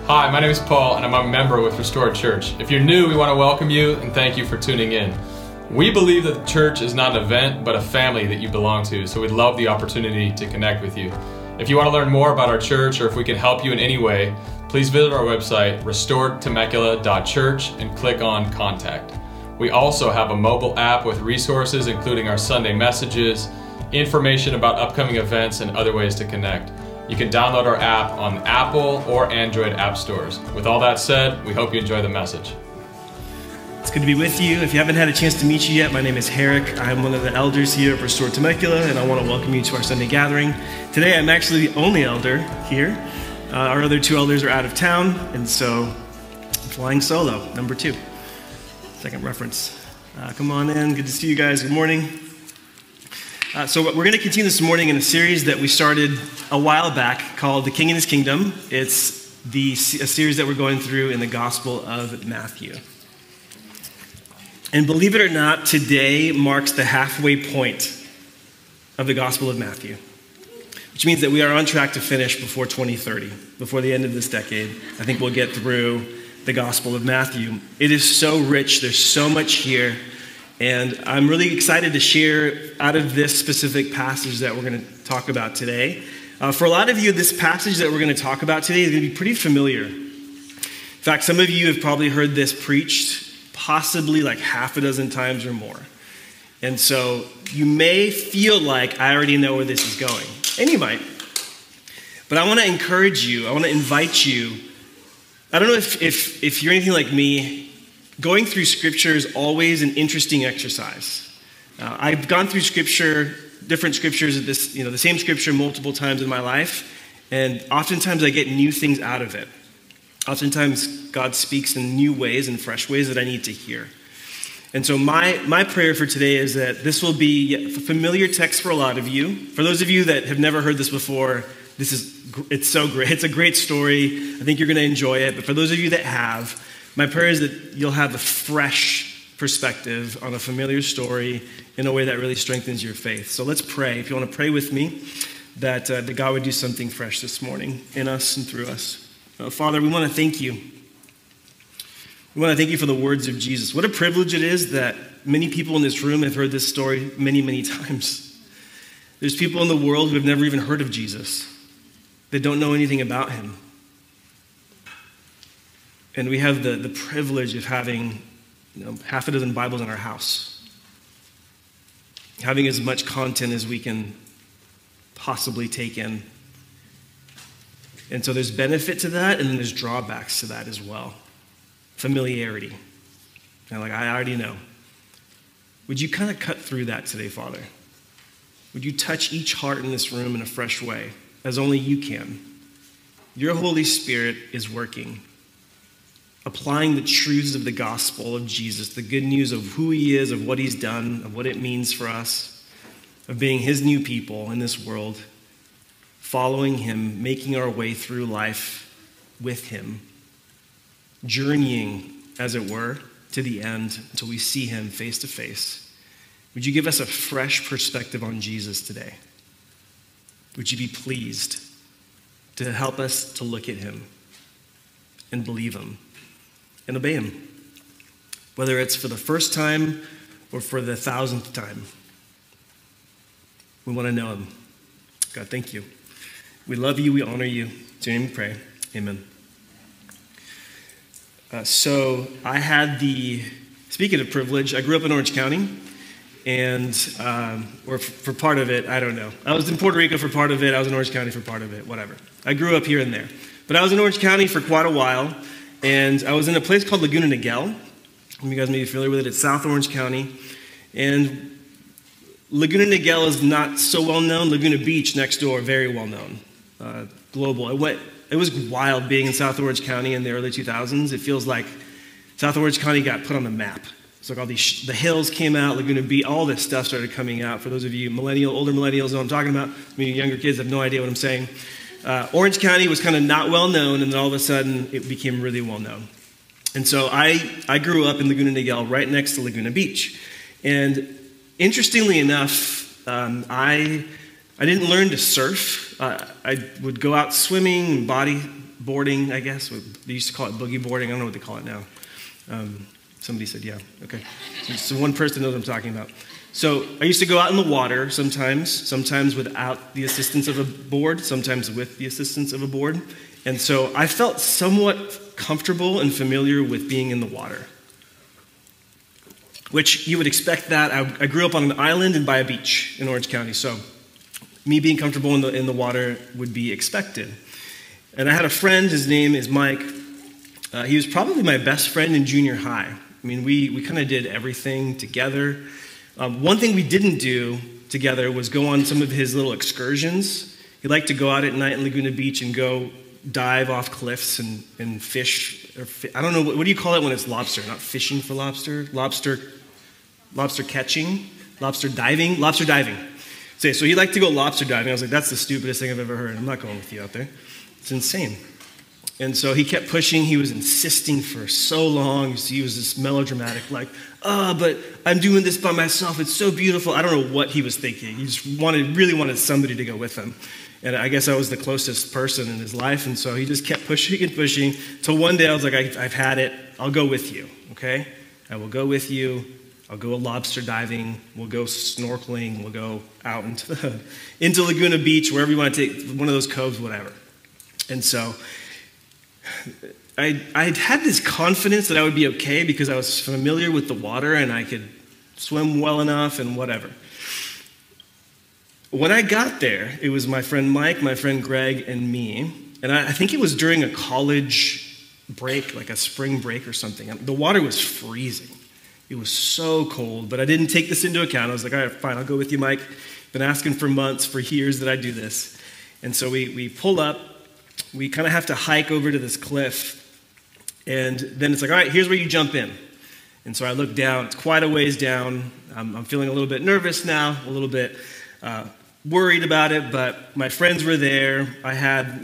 Hi, my name is Paul, and I'm a member with Restored Church. If you're new, we want to welcome you and thank you for tuning in. We believe that the church is not an event, but a family that you belong to, so we'd love the opportunity to connect with you. If you want to learn more about our church, or if we can help you in any way, please visit our website, restoredtemecula.church, and click on Contact. We also have a mobile app with resources, including our Sunday messages, information about upcoming events, and other ways to connect. You can download our app on Apple or Android app stores. With all that said, we hope you enjoy the message. It's good to be with you. If you haven't had a chance to meet you yet, my name is Herrick. I'm one of the elders here at Restored Temecula, and I want to welcome you to our Sunday gathering. Today, I'm actually the only elder here. Our other two elders are out of town, and so I'm flying solo, number 2. Second reference. Come on in. Good to see you guys. Good morning. So we're going to continue this morning in a series that we started a while back called The King and His Kingdom. It's a series that we're going through in the Gospel of Matthew. And believe it or not, today marks the halfway point of the Gospel of Matthew, which means that we are on track to finish before 2030, before the end of this decade. I think we'll get through the Gospel of Matthew. It is so rich. There's so much here. And I'm really excited to share out of this specific passage that we're going to talk about today. For a lot of you, this passage that we're going to talk about today is going to be pretty familiar. In fact, some of you have probably heard this preached possibly like half a dozen times or more. And so you may feel like I already know where this is going. And you might. But I want to encourage you. I want to invite you. I don't know if you're anything like me. Going through Scripture is always an interesting exercise. I've gone through Scripture, different Scriptures, the same Scripture multiple times in my life, and oftentimes I get new things out of it. Oftentimes God speaks in new ways and fresh ways that I need to hear. And so my prayer for today is that this will be a familiar text for a lot of you. For those of you that have never heard this before, it's so great. It's a great story. I think you're going to enjoy it. But for those of you that have, my prayer is that you'll have a fresh perspective on a familiar story in a way that really strengthens your faith. So let's pray. If you want to pray with me, that God would do something fresh this morning in us and through us. Father, we want to thank you. We want to thank you for the words of Jesus. What a privilege it is that many people in this room have heard this story many, many times. There's people in the world who have never even heard of Jesus. They don't know anything about him. And we have the privilege of having half a dozen Bibles in our house, having as much content as we can possibly take in. And so there's benefit to that, and then there's drawbacks to that as well. Familiarity. And I already know. Would you kind of cut through that today, Father? Would you touch each heart in this room in a fresh way, as only you can? Your Holy Spirit is working, applying the truths of the gospel of Jesus, the good news of who he is, of what he's done, of what it means for us, of being his new people in this world, following him, making our way through life with him, journeying, as it were, to the end until we see him face to face. Would you give us a fresh perspective on Jesus today? Would you be pleased to help us to look at him and believe him and obey him, whether it's for the first time or for the 1,000th time? We want to know him. God, thank you. We love you. We honor you. To your name we pray. Amen. Speaking of privilege, I grew up in Orange County, and or for part of it, I don't know. I was in Puerto Rico for part of it. I was in Orange County for part of it, whatever. I grew up here and there. But I was in Orange County for quite a while, and I was in a place called Laguna Niguel. You guys may be familiar with it. It's South Orange County. And Laguna Niguel is not so well known. Laguna Beach next door, very well known. Global. It was wild being in South Orange County in the early 2000s. It feels like South Orange County got put on the map. It's like all the hills came out, Laguna Beach, all this stuff started coming out. For those of you older millennials know what I'm talking about. Younger kids have no idea what I'm saying. Orange County was kind of not well known, and then all of a sudden it became really well known. And so I grew up in Laguna Niguel, right next to Laguna Beach. And interestingly enough, I didn't learn to surf. I would go out swimming and boarding, I guess. They used to call it boogie boarding. I don't know what they call it now. Somebody said, yeah, okay. So one person knows what I'm talking about. So I used to go out in the water sometimes without the assistance of a board, sometimes with the assistance of a board. And so I felt somewhat comfortable and familiar with being in the water, which you would expect that. I grew up on an island and by a beach in Orange County, so me being comfortable in the water would be expected. And I had a friend, his name is Mike. He was probably my best friend in junior high. I mean, we kind of did everything together. One thing we didn't do together was go on some of his little excursions. He liked to go out at night in Laguna Beach and go dive off cliffs and fish. I don't know, what do you call it when it's lobster? Not fishing for lobster? Lobster catching? Lobster diving? Lobster diving. So he liked to go lobster diving. I was like, that's the stupidest thing I've ever heard. I'm not going with you out there. It's insane. And so he kept pushing. He was insisting for so long. He was this melodramatic, like, but I'm doing this by myself. It's so beautiful. I don't know what he was thinking. He just really wanted somebody to go with him. And I guess I was the closest person in his life. And so he just kept pushing and pushing till one day I was like, I've had it. I'll go with you, okay? I will go with you. I'll go lobster diving. We'll go snorkeling. We'll go out into Laguna Beach, wherever you want to take, one of those coves, whatever. And so I'd had this confidence that I would be okay because I was familiar with the water and I could swim well enough and whatever. When I got there, it was my friend Mike, my friend Greg, and me. And I think it was during a college break, like a spring break or something. The water was freezing. It was so cold, but I didn't take this into account. I was like, all right, fine, I'll go with you, Mike. Been asking for months, for years that I do this. And so we pull up. We kind of have to hike over to this cliff. And then it's like, all right, here's where you jump in. And so I look down. It's quite a ways down. I'm feeling a little bit nervous now, a little bit worried about it, but my friends were there. I had,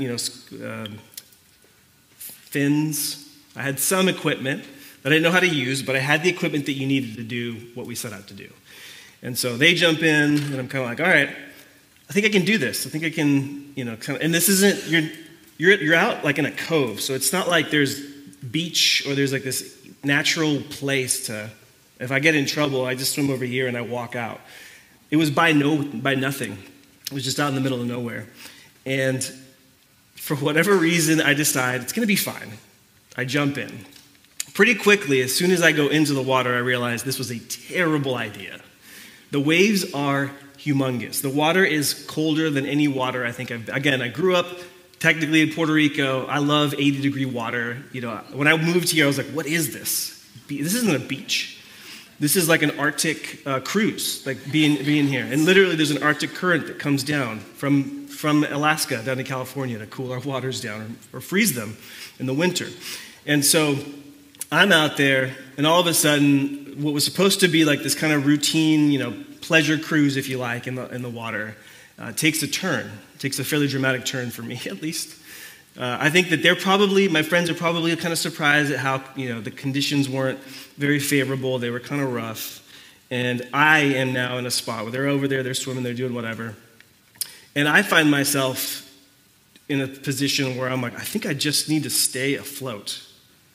fins. I had some equipment that I didn't know how to use, but I had the equipment that you needed to do what we set out to do. And so they jump in, and I'm kind of like, all right, I think I can do this. I think I can, kind of, and this isn't, you're out like in a cove, so it's not like there's beach or there's like this natural place to, if I get in trouble, I just swim over here and I walk out. It was by nothing. It was just out in the middle of nowhere. And for whatever reason, I decide it's going to be fine. I jump in. Pretty quickly, as soon as I go into the water, I realize this was a terrible idea. The waves are humongous. The water is colder than any water I think I grew up technically in Puerto Rico. I love 80-degree water. When I moved here, I was like, what is this? This isn't a beach. This is like an Arctic cruise, like being here. And literally there's an Arctic current that comes down from Alaska down to California to cool our waters down or freeze them in the winter. And so I'm out there, and all of a sudden, what was supposed to be like this kind of routine, pleasure cruise, if you like, in the water, takes a turn. Takes a fairly dramatic turn for me, at least. I think that my friends are probably kind of surprised at how, the conditions weren't very favorable. They were kind of rough. And I am now in a spot where they're over there, they're swimming, they're doing whatever. And I find myself in a position where I'm like, I think I just need to stay afloat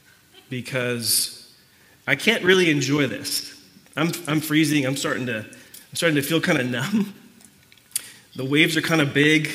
because I can't really enjoy this. I'm freezing. I'm starting to feel kind of numb. The waves are kind of big,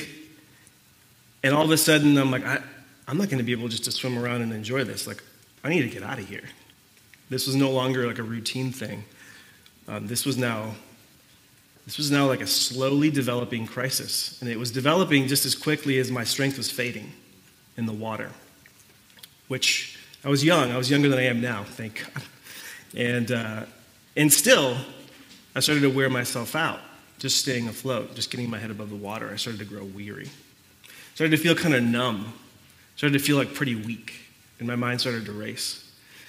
and all of a sudden I'm like, I'm not going to be able just to swim around and enjoy this. Like, I need to get out of here. This was no longer like a routine thing. This was now like a slowly developing crisis, and it was developing just as quickly as my strength was fading in the water, which I was young. I was younger than I am now, thank God. And still, I started to wear myself out. Just staying afloat, just getting my head above the water. I started to grow weary. Started to feel kind of numb. Started to feel like pretty weak. And my mind started to race.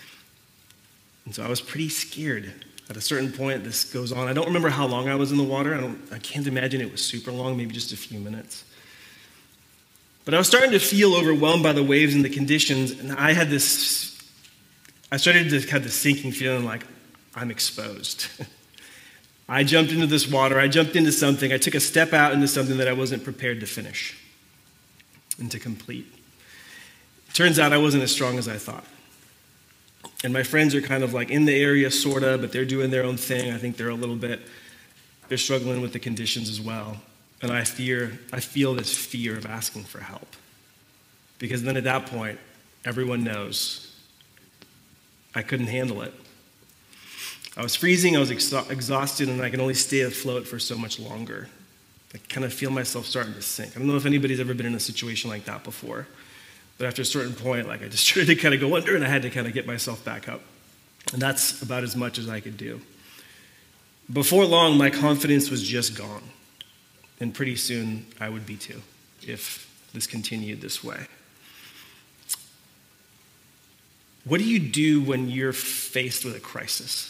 And so I was pretty scared. At a certain point, this goes on. I don't remember how long I was in the water. I can't imagine it was super long, maybe just a few minutes. But I was starting to feel overwhelmed by the waves and the conditions. And I started to have this sinking feeling like I'm exposed. I jumped into this water. I jumped into something. I took a step out into something that I wasn't prepared to finish and to complete. Turns out I wasn't as strong as I thought. And my friends are kind of like in the area, sort of, but they're doing their own thing. I think they're struggling with the conditions as well. And I feel this fear of asking for help. Because then at that point, everyone knows I couldn't handle it. I was freezing, I was exhausted, and I can only stay afloat for so much longer. I kind of feel myself starting to sink. I don't know if anybody's ever been in a situation like that before. But after a certain point, I just started to kind of go under, and I had to kind of get myself back up. And that's about as much as I could do. Before long, my confidence was just gone. And pretty soon, I would be too, if this continued this way. What do you do when you're faced with a crisis?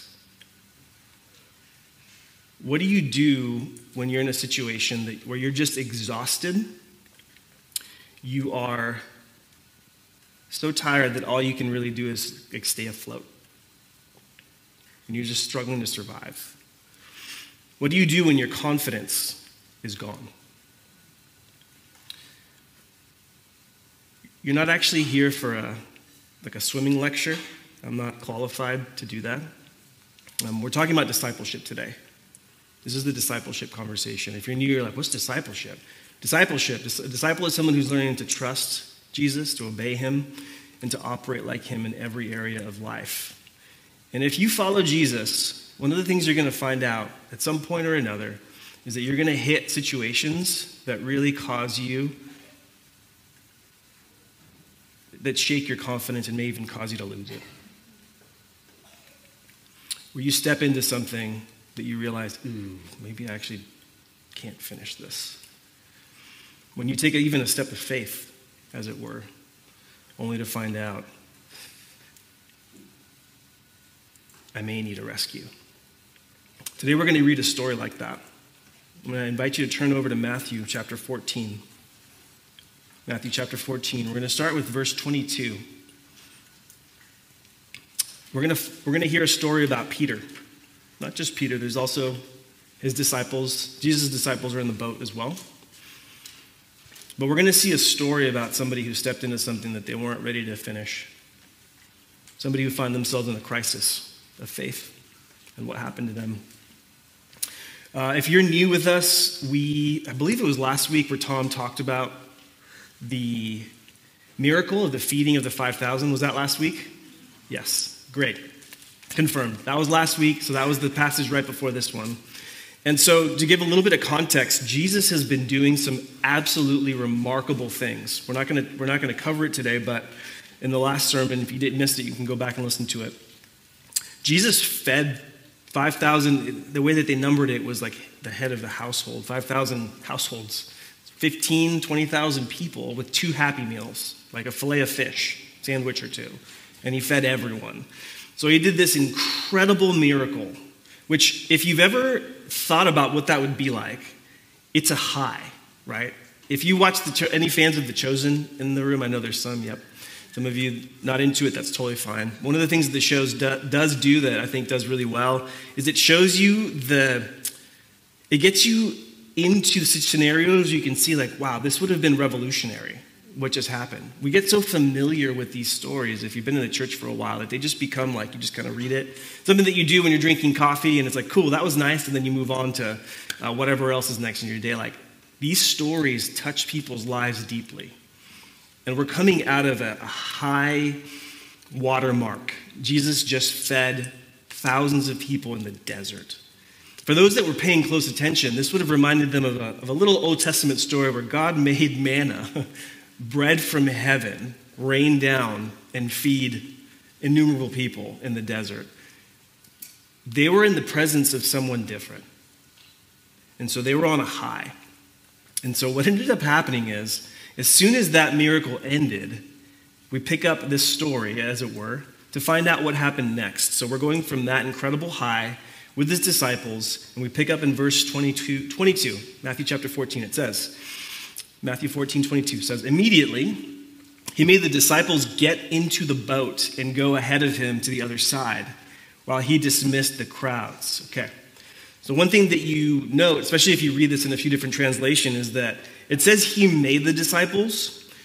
What do you do when you're in a situation where you're just exhausted? You are so tired that all you can really do is stay afloat. And you're just struggling to survive. What do you do when your confidence is gone? You're not actually here for a swimming lecture. I'm not qualified to do that. We're talking about discipleship today. This is the discipleship conversation. If you're new, you're like, what's discipleship? A disciple is someone who's learning to trust Jesus, to obey him, and to operate like him in every area of life. And if you follow Jesus, one of the things you're going to find out at some point or another is that you're going to hit situations that really that shake your confidence and may even cause you to lose it. Where you step into something that you realize, maybe I actually can't finish this. When you take even a step of faith, as it were, only to find out, I may need a rescue. Today we're going to read a story like that. I'm going to invite you to turn over to Matthew chapter 14. Matthew chapter 14. We're going to start with verse 22. We're going to hear a story about Peter. Not just Peter, there's also his disciples. Jesus' disciples are in the boat as well. But we're going to see a story about somebody who stepped into something that they weren't ready to finish. Somebody who found themselves in a crisis of faith and what happened to them. If you're new with us, I believe it was last week where Tom talked about the miracle of the feeding of the 5,000. Was that last week? Yes. Great. Confirmed. That was last week, so that was the passage right before this one. And so to give a little bit of context, Jesus has been doing some absolutely remarkable things. We're not going to cover it today, but in the last sermon, if you didn't miss it, you can go back and listen to it. Jesus fed 5,000. The way that they numbered it was like the head of the household, 5,000 households, 15, 20,000 people with 2 Happy Meals, like a fillet of fish, sandwich or 2. And he fed everyone. So he did this incredible miracle, which if you've ever thought about what that would be like, it's a high, right? If you watch any fans of The Chosen in the room, I know there's some, yep. Some of you not into it, that's totally fine. One of the things that the show does do that I think does really well is it shows you it gets you into the scenarios you can see like, wow, this would have been revolutionary, what just happened. We get so familiar with these stories, if you've been in the church for a while, that they just become like, you just kind of read it. Something that you do when you're drinking coffee and it's like, cool, that was nice, and then you move on to whatever else is next in your day. Like, these stories touch people's lives deeply. And we're coming out of a high watermark. Jesus just fed thousands of people in the desert. For those that were paying close attention, this would have reminded them of a little Old Testament story where God made manna, bread from heaven, rain down and feed innumerable people in the desert. They were in the presence of someone different. And so they were on a high. And so what ended up happening is, as soon as that miracle ended, we pick up this story, as it were, to find out what happened next. So we're going from that incredible high with his disciples, and we pick up in verse 22, Matthew chapter 14. It says, Matthew 14:22 says, immediately he made the disciples get into the boat and go ahead of him to the other side while he dismissed the crowds. Okay. So one thing that you note, especially if you read this in a few different translations, is that it says he made the disciples.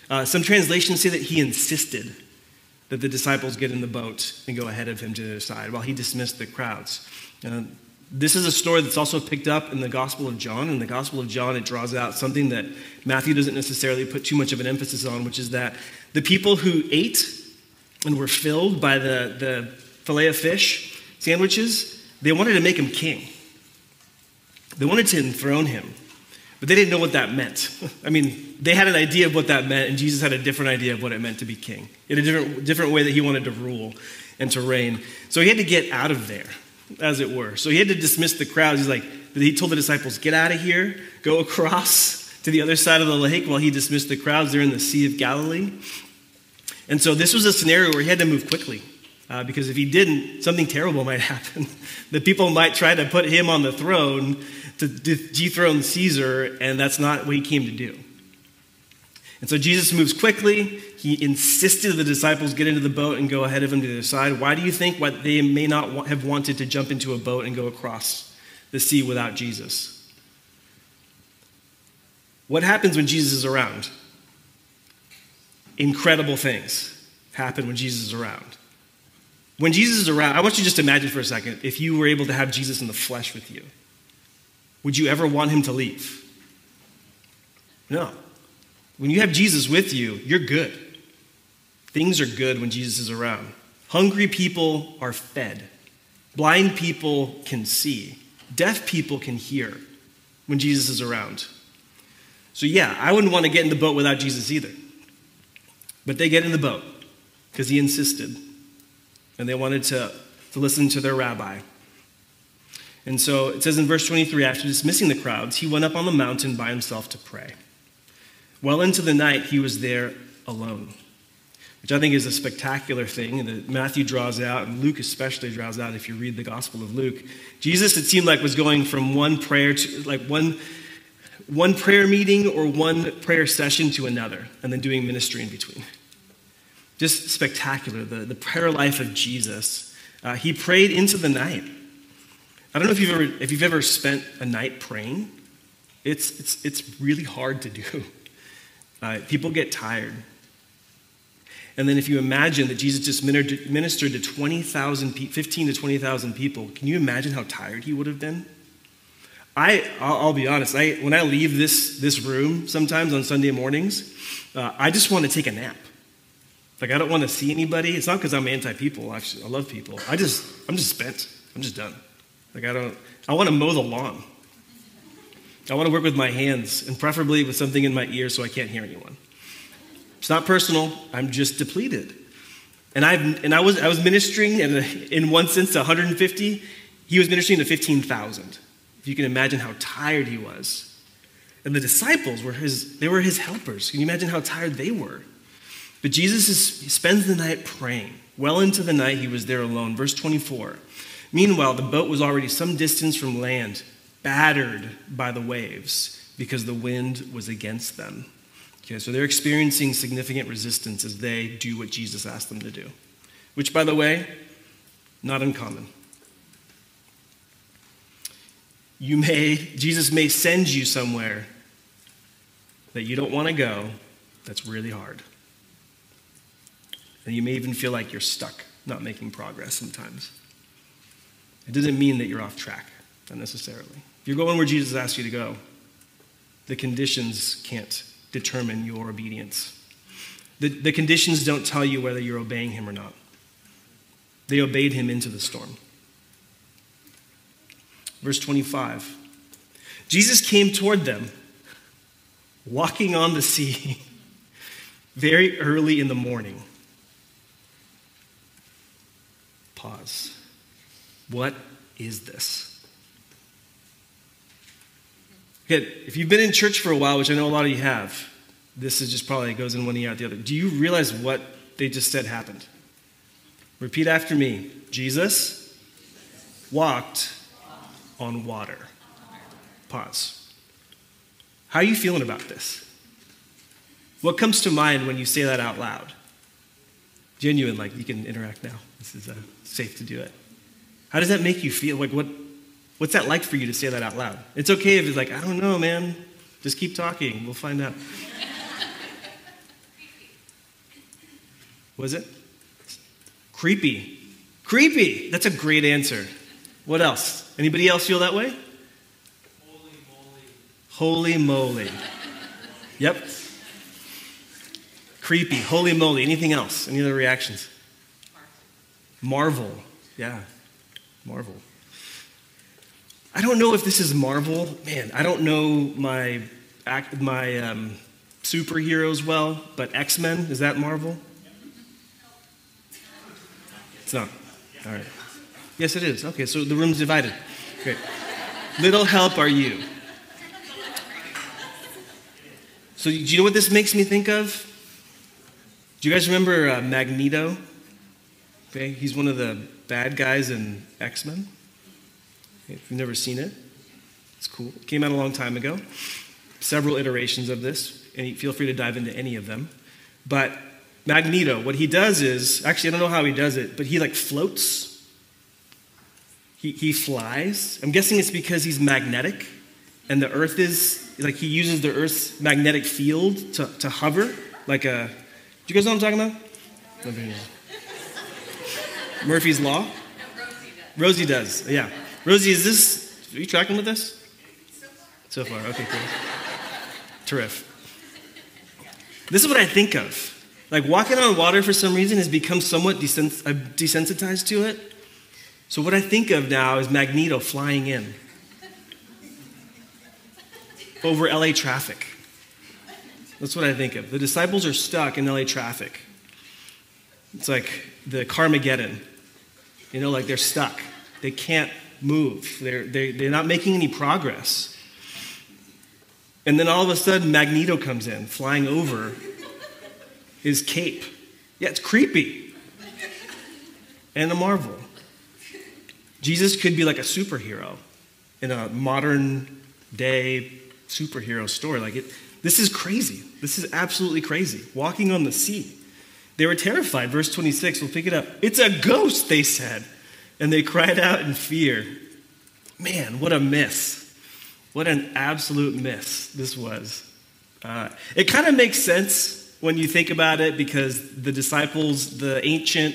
Some translations say that he insisted that the disciples get in the boat and go ahead of him to the other side while he dismissed the crowds. This is a story that's also picked up in the Gospel of John. In the Gospel of John, it draws out something that Matthew doesn't necessarily put too much of an emphasis on, which is that the people who ate and were filled by the filet of fish sandwiches, they wanted to make him king. They wanted to enthrone him, but they didn't know what that meant. I mean, they had an idea of what that meant, and Jesus had a different idea of what it meant to be king. He had a different way that he wanted to rule and to reign. So he had to get out of there, as it were. So he had to dismiss the crowds. He told the disciples, get out of here, go across to the other side of the lake while he dismissed the crowds. They're in the Sea of Galilee. And so this was a scenario where he had to move quickly. Because if he didn't, something terrible might happen. The people might try to put him on the throne to dethrone Caesar, and that's not what he came to do. And so Jesus moves quickly. He insisted the disciples get into the boat and go ahead of him to the other side. Why do you think they may not have wanted to jump into a boat and go across the sea without Jesus? What happens when Jesus is around? Incredible things happen when Jesus is around. When Jesus is around, I want you to just imagine for a second, if you were able to have Jesus in the flesh with you, would you ever want him to leave? No. When you have Jesus with you, you're good. Things are good when Jesus is around. Hungry people are fed. Blind people can see. Deaf people can hear when Jesus is around. So yeah, I wouldn't want to get in the boat without Jesus either. But they get in the boat because he insisted. And they wanted to listen to their rabbi. And so it says in verse 23, after dismissing the crowds, he went up on the mountain by himself to pray. Well into the night, he was there alone, which I think is a spectacular thing that Matthew draws out, and Luke especially draws out if you read the Gospel of Luke. Jesus, it seemed like, was going from one prayer to, like one prayer meeting or one prayer session to another, and then doing ministry in between. Just spectacular, the prayer life of Jesus. He prayed into the night. I don't know if you've ever spent a night praying. It's really hard to do. People get tired. And then if you imagine that Jesus just ministered to 15 to 20,000 people, can you imagine how tired he would have been? I'll be honest, when I leave this room sometimes on Sunday mornings, I just want to take a nap. Like, I don't want to see anybody. It's not because I'm anti-people. I love people. I'm just spent. I'm just done. Like, I want to mow the lawn. I want to work with my hands, and preferably with something in my ear so I can't hear anyone. It's not personal. I'm just depleted. And I was ministering, and in one sense, to 150. He was ministering to 15,000. If you can imagine how tired he was. And the disciples were his helpers. Can you imagine how tired they were? But Jesus spends the night praying. Well into the night, he was there alone. Verse 24. Meanwhile, the boat was already some distance from land, battered by the waves because the wind was against them. Okay, so they're experiencing significant resistance as they do what Jesus asked them to do, which, by the way, not uncommon. Jesus may send you somewhere that you don't want to go that's really hard. And you may even feel like you're stuck, not making progress sometimes. It doesn't mean that you're off track, not necessarily. If you're going where Jesus asks you to go, the conditions can't determine your obedience. The conditions don't tell you whether you're obeying him or not. They obeyed him into the storm. Verse 25. Jesus came toward them, walking on the sea, very early in the morning. Pause. What is this? Okay, if you've been in church for a while, which I know a lot of you have, this is just probably goes in one ear out the other. Do you realize what they just said happened? Repeat after me. Jesus walked on water. Pause. How are you feeling about this? What comes to mind when you say that out loud? Genuine, like you can interact now. This is safe to do it. How does that make you feel? Like what's that like for you to say that out loud? It's okay if it's like, I don't know, man. Just keep talking. We'll find out. Was it? Creepy. Creepy. That's a great answer. What else? Anybody else feel that way? Holy moly. Yep. Creepy. Holy moly. Anything else? Any other reactions? Marvel. Yeah. Marvel. I don't know if this is Marvel. Man, I don't know my superheroes well, but X-Men, is that Marvel? It's not. All right. Yes, it is. Okay, so the room's divided. Great. Little help are you. So do you know what this makes me think of? Do you guys remember Magneto? Okay, he's one of the bad guys in X-Men. Okay, if you've never seen it, it's cool. It came out a long time ago. Several iterations of this, and feel free to dive into any of them. But Magneto, what he does is, actually I don't know how he does it, but he like floats. He flies. I'm guessing it's because he's magnetic, and the earth is, like he uses the earth's magnetic field to hover, like a, do you guys know what I'm talking about? Murphy's Law? No, Rosie does, yeah. Rosie, is this, are you tracking with this? So far, okay, cool. Terrific. This is what I think of. Like walking on water for some reason has become somewhat desensitized to it. So what I think of now is Magneto flying in over LA traffic. That's what I think of. The disciples are stuck in LA traffic. It's like the Carmageddon. You know, like they're stuck. They can't move. They're not making any progress. And then all of a sudden, Magneto comes in, flying over his cape. Yeah, it's creepy. And a marvel. Jesus could be like a superhero in a modern day superhero story. This is crazy. This is absolutely crazy. Walking on the sea. They were terrified. Verse 26, we'll pick it up. It's a ghost, they said. And they cried out in fear. Man, what a miss. What an absolute miss this was. It kind of makes sense when you think about it because the disciples, the ancient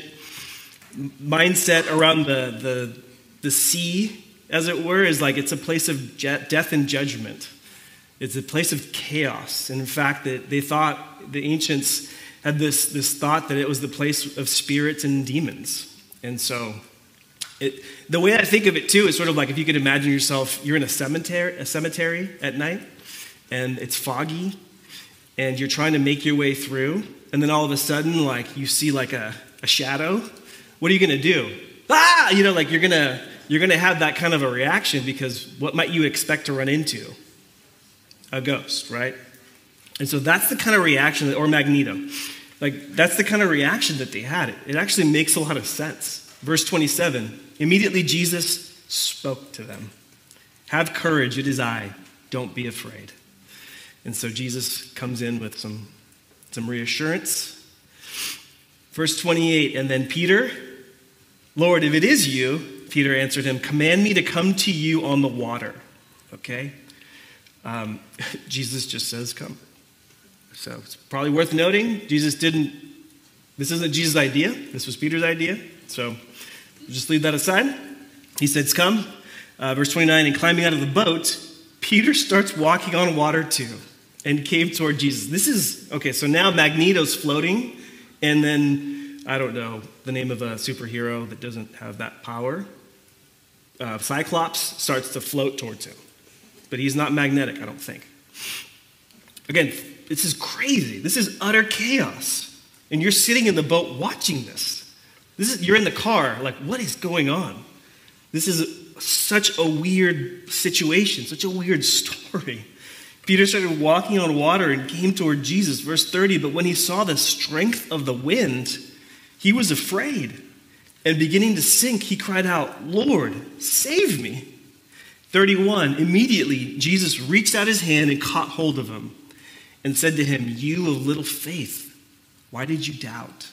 mindset around the sea, as it were, is like it's a place of death and judgment. It's a place of chaos. And in fact, they thought, the ancients had this thought that it was the place of spirits and demons. And so the way I think of it too is sort of like if you could imagine yourself, you're in a cemetery at night, and it's foggy, and you're trying to make your way through, and then all of a sudden, like you see like a shadow. What are you gonna do? Ah! You know, like you're gonna have that kind of a reaction because what might you expect to run into? A ghost, right? And so that's the kind of reaction, or Magneto. Like that's the kind of reaction that they had. It actually makes a lot of sense. Verse 27, immediately Jesus spoke to them. Have courage, it is I. Don't be afraid. And so Jesus comes in with some reassurance. Verse 28, and then Peter, Lord, if it is you, Peter answered him, command me to come to you on the water. Okay? Jesus just says, come. So it's probably worth noting, this isn't Jesus' idea. This was Peter's idea. So just leave that aside. He says, come. Verse 29, and climbing out of the boat, Peter starts walking on water too and came toward Jesus. So now Magneto's floating, and then, I don't know the name of a superhero that doesn't have that power. Cyclops starts to float towards him. But he's not magnetic, I don't think. Again, this is crazy. This is utter chaos. And you're sitting in the boat watching this. You're in the car, like, what is going on? This is such a weird situation, such a weird story. Peter started walking on water and came toward Jesus. Verse 30, but when he saw the strength of the wind, he was afraid. And beginning to sink, he cried out, Lord, save me. 31, immediately Jesus reached out his hand and caught hold of him and said to him, you of little faith, why did you doubt?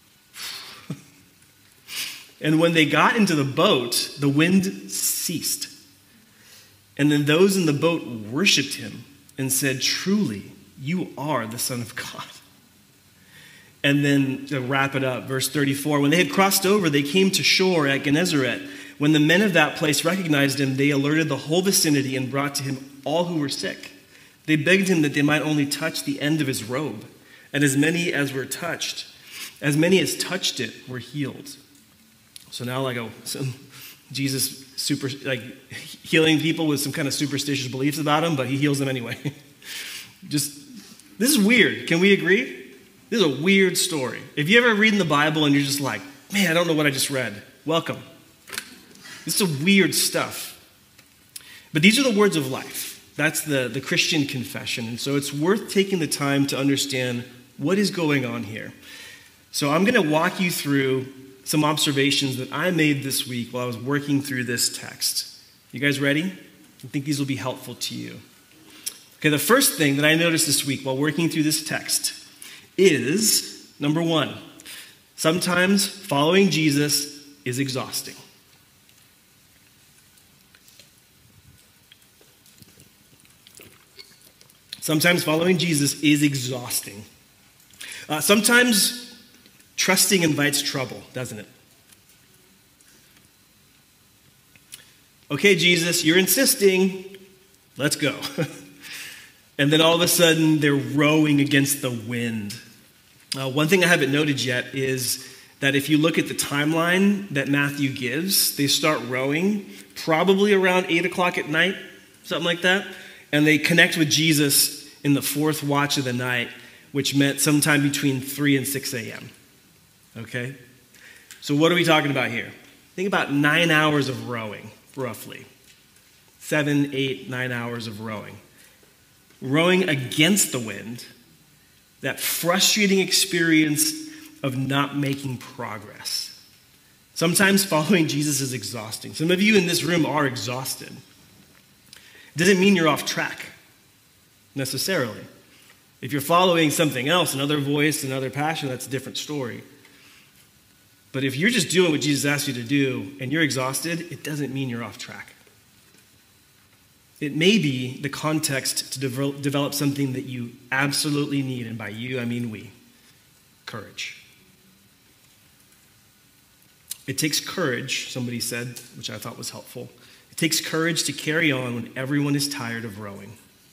And when they got into the boat, the wind ceased. And then those in the boat worshiped him and said, truly, you are the Son of God. And then to wrap it up, verse 34, when they had crossed over, they came to shore at Gennesaret. When the men of that place recognized him, they alerted the whole vicinity and brought to him all who were sick. They begged him that they might only touch the end of his robe. And as many as touched it were healed. So now Jesus healing people with some kind of superstitious beliefs about him, but he heals them anyway. This is weird. Can we agree? This is a weird story. If you ever read in the Bible and you're just like, man, I don't know what I just read, welcome. This is weird stuff. But these are the words of life. That's the Christian confession. And so it's worth taking the time to understand what is going on here. So I'm going to walk you through some observations that I made this week while I was working through this text. You guys ready? I think these will be helpful to you. Okay, the first thing that I noticed this week while working through this text is, number one, sometimes following Jesus is exhausting. Sometimes following Jesus is exhausting. Sometimes trusting invites trouble, doesn't it? Okay, Jesus, you're insisting. Let's go. And then all of a sudden, they're rowing against the wind. One thing I haven't noted yet is that if you look at the timeline that Matthew gives, they start rowing probably around 8 o'clock at night, something like that. And they connect with Jesus in the fourth watch of the night, which meant sometime between 3 and 6 a.m. Okay? So what are we talking about here? Think about 9 hours of rowing, roughly. 7, 8, 9 hours of rowing. Rowing against the wind, that frustrating experience of not making progress. Sometimes following Jesus is exhausting. Some of you in this room are exhausted. It doesn't mean you're off track, necessarily. If you're following something else, another voice, another passion, that's a different story. But if you're just doing what Jesus asked you to do and you're exhausted, it doesn't mean you're off track. It may be the context to develop something that you absolutely need, and by you, I mean we. Courage. It takes courage, somebody said, which I thought was helpful. It takes courage to carry on when everyone is tired of rowing.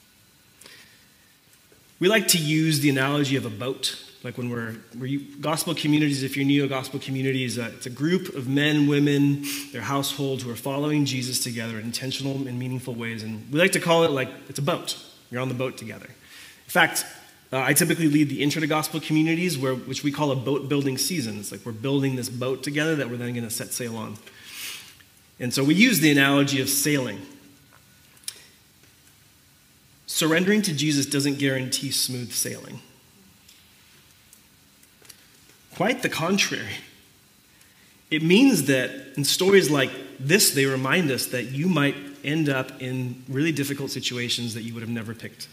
We like to use the analogy of a boat. Like when gospel communities, if you're new, a gospel community it's a group of men, women, their households who are following Jesus together in intentional and meaningful ways. And we like to call it like it's a boat. You're on the boat together. In fact, I typically lead the intro to gospel communities, which we call a boat building season. It's like we're building this boat together that we're then going to set sail on. And so we use the analogy of sailing. Surrendering to Jesus doesn't guarantee smooth sailing. Quite the contrary. It means that in stories like this, they remind us that you might end up in really difficult situations that you would have never picked.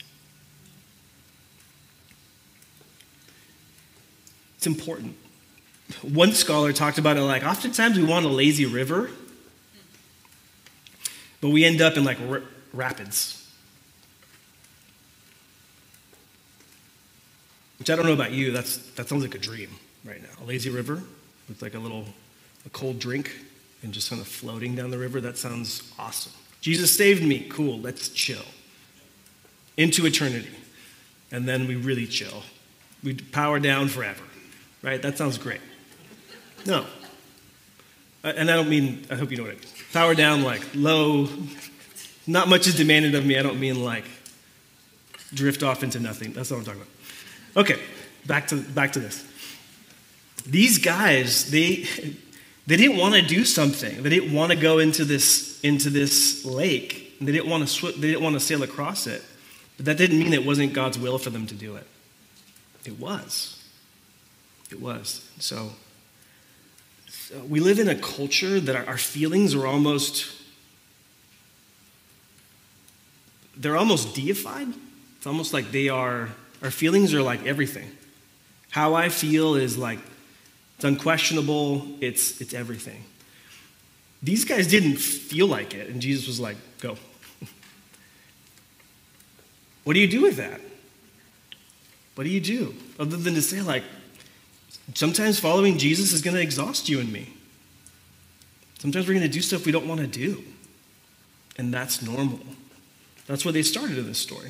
It's important. One scholar talked about it like, oftentimes we want a lazy river, but we end up in like rapids. Which I don't know about you, that sounds like a dream right now. A lazy river with like a cold drink and just kind of floating down the river. That sounds awesome. Jesus saved me. Cool, let's chill. Into eternity. And then we really chill. We power down forever. Right? That sounds great. No. And I don't mean, I hope you know what I mean. Power down like low, not much is demanded of me. I don't mean like drift off into nothing. That's what I'm talking about. Okay, back to this. These guys, they didn't want to do something. They didn't want to go into this lake. They didn't want to swim. They didn't want to sail across it. But that didn't mean it wasn't God's will for them to do it. It was. It was. So we live in a culture that our feelings are almost deified. It's almost like our feelings are like everything. How I feel is like, it's unquestionable, it's everything. These guys didn't feel like it, and Jesus was like, go. What do you do with that? What do you do? Other than to say like, Sometimes following Jesus is going to exhaust you and me. Sometimes we're going to do stuff we don't want to do. And that's normal. That's where they started in this story.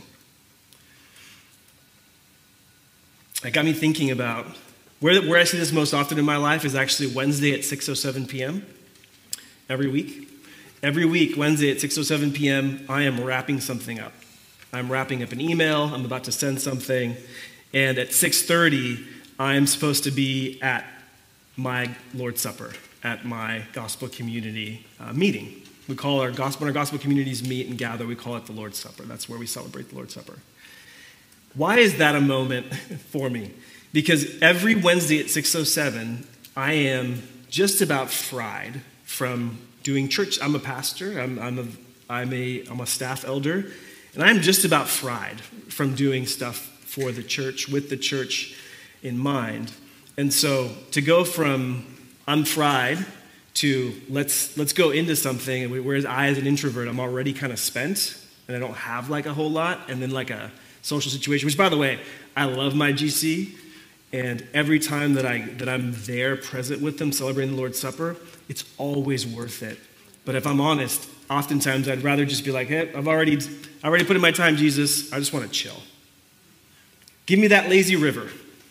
It got me thinking about where I see this most often in my life is actually Wednesday at 6:07 p.m. every week. Every week, Wednesday at 6:07 p.m., I am wrapping something up. I'm wrapping up an email. I'm about to send something. And at 6:30, I'm supposed to be at my Lord's Supper, at my gospel community meeting. We call when our gospel communities meet and gather, we call it the Lord's Supper. That's where we celebrate the Lord's Supper. Why is that a moment for me? Because every Wednesday at 6:07, I am just about fried from doing church. I'm a pastor. I'm a staff elder, and I'm just about fried from doing stuff for the church, with the church in mind. And so to go from I'm fried to let's go into something, whereas I, as an introvert, I'm already kind of spent, and I don't have like a whole lot, and then like a social situation, which, by the way, I love my GC, and every time that I'm there present with them celebrating the Lord's Supper, it's always worth it. But if I'm honest, oftentimes I'd rather just be like, hey, I already put in my time, Jesus. I just want to chill. Give me that lazy river,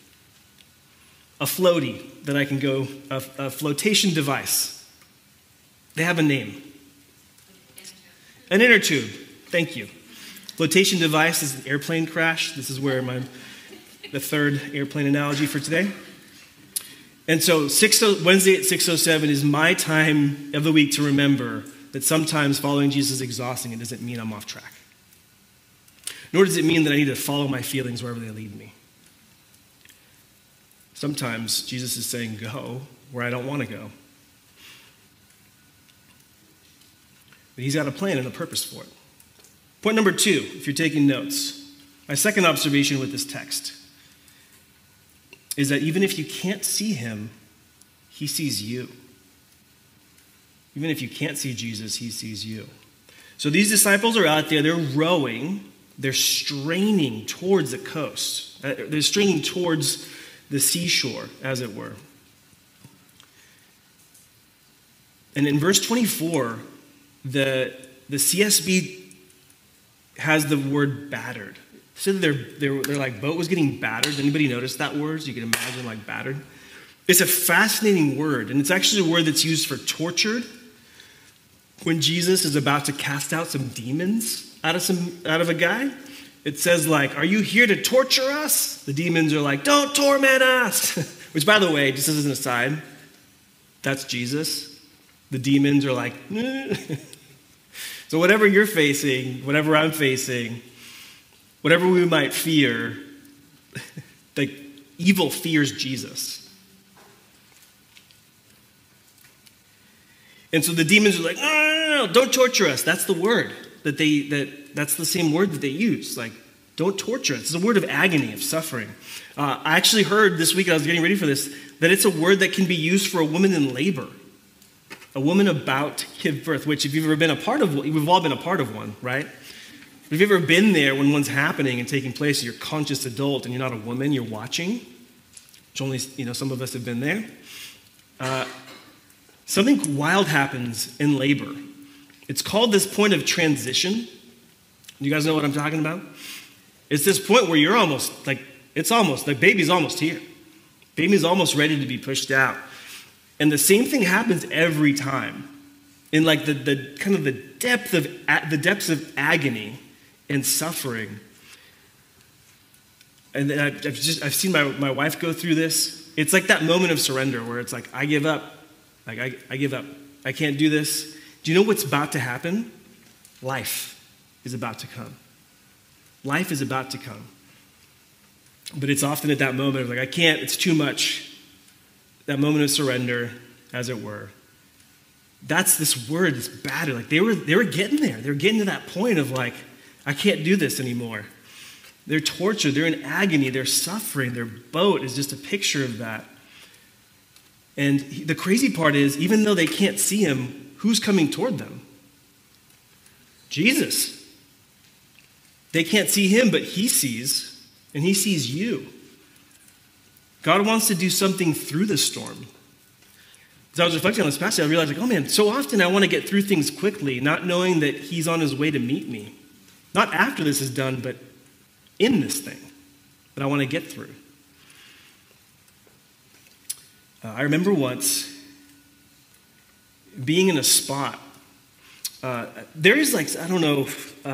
a floaty that I can go, a flotation device. They have a name. An inner tube. Thank you. Flotation device is an airplane crash. This is where the third airplane analogy for today. And so Wednesday at 6:07 is my time of the week to remember that sometimes following Jesus is exhausting. It doesn't mean I'm off track. Nor does it mean that I need to follow my feelings wherever they lead me. Sometimes Jesus is saying, go where I don't want to go. But he's got a plan and a purpose for it. Point number 2, if you're taking notes, my second observation with this text is that even if you can't see him, he sees you. Even if you can't see Jesus, he sees you. So these disciples are out there, they're rowing, they're straining towards the coast. They're straining towards the seashore, as it were. And in verse 24, the CSB has the word battered. So their like boat was getting battered. Anybody notice that word? So you can imagine like battered. It's a fascinating word, and it's actually a word that's used for tortured. When Jesus is about to cast out some demons out of a guy, it says like, "Are you here to torture us?" The demons are like, "Don't torment us." Which, by the way, just as an aside, that's Jesus. The demons are like, So whatever you're facing, whatever I'm facing, whatever we might fear, the evil fears Jesus. And so the demons are like, no, don't torture us. That's the word that's the same word that they use. Like, don't torture us. It's a word of agony, of suffering. I actually heard this week, I was getting ready for this, that it's a word that can be used for a woman in labor. A woman about to give birth, which if you've ever been a part of, we've all been a part of one, right? If you've ever been there when one's happening and taking place, you're a conscious adult and you're not a woman, you're watching, which only, some of us have been there. Something wild happens in labor. It's called this point of transition. You guys know what I'm talking about? It's this point where you're almost, like, the baby's almost here. Baby's almost ready to be pushed out. And the same thing happens every time. In like the kind of the depths of agony and suffering. And then I've seen my wife go through this. It's like that moment of surrender where it's like, I give up. Like, I give up. I can't do this. Do you know what's about to happen? Life is about to come. Life is about to come. But it's often at that moment of like, I can't, it's too much. That moment of surrender, as it were. That's this word, this battle. Like they were getting there. They were getting to that point of like, I can't do this anymore. They're tortured. They're in agony. They're suffering. Their boat is just a picture of that. And the crazy part is, even though they can't see him, who's coming toward them? Jesus. They can't see him, but he sees, and he sees you. God wants to do something through the storm. As I was reflecting on this passage, I realized, like, oh man, so often I want to get through things quickly, not knowing that he's on his way to meet me. Not after this is done, but in this thing that I want to get through. I remember once being in a spot. There is like, I don't know,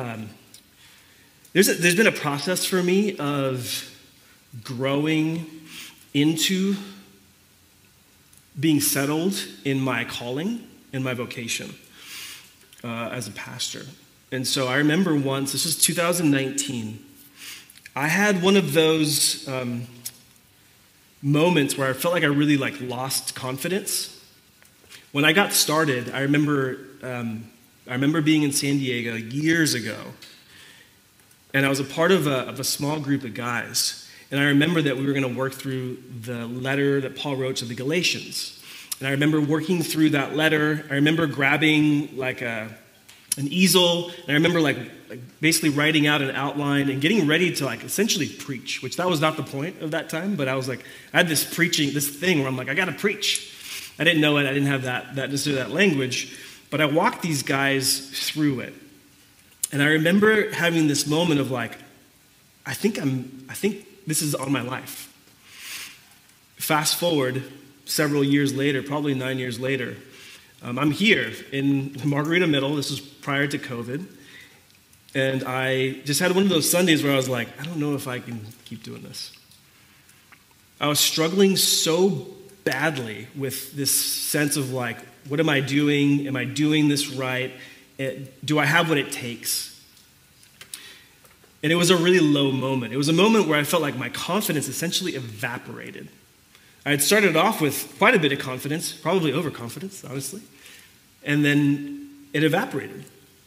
there's been a process for me of growing into being settled in my calling, in my vocation as a pastor. And so I remember once, this was 2019, I had one of those moments where I felt like I really lost confidence. When I got started, I remember being in San Diego years ago, and I was a part of a small group of guys. And I remember that we were going to work through the letter that Paul wrote to the Galatians. And I remember working through that letter. I remember grabbing an easel. And I remember basically writing out an outline and getting ready to essentially preach, which that was not the point of that time. But I was I had this thing where I'm I got to preach. I didn't know it. I didn't have that necessarily that language. But I walked these guys through it. And I remember having this moment of I think this is on my life. Fast forward several years later, probably 9 years later, I'm here in Margarita Middle. This was prior to COVID. And I just had one of those Sundays where I was I don't know if I can keep doing this. I was struggling so badly with this sense of what am I doing? Am I doing this right? Do I have what it takes? And it was a really low moment. It was a moment where I felt like my confidence essentially evaporated. I had started off with quite a bit of confidence, probably overconfidence, honestly. And then it evaporated.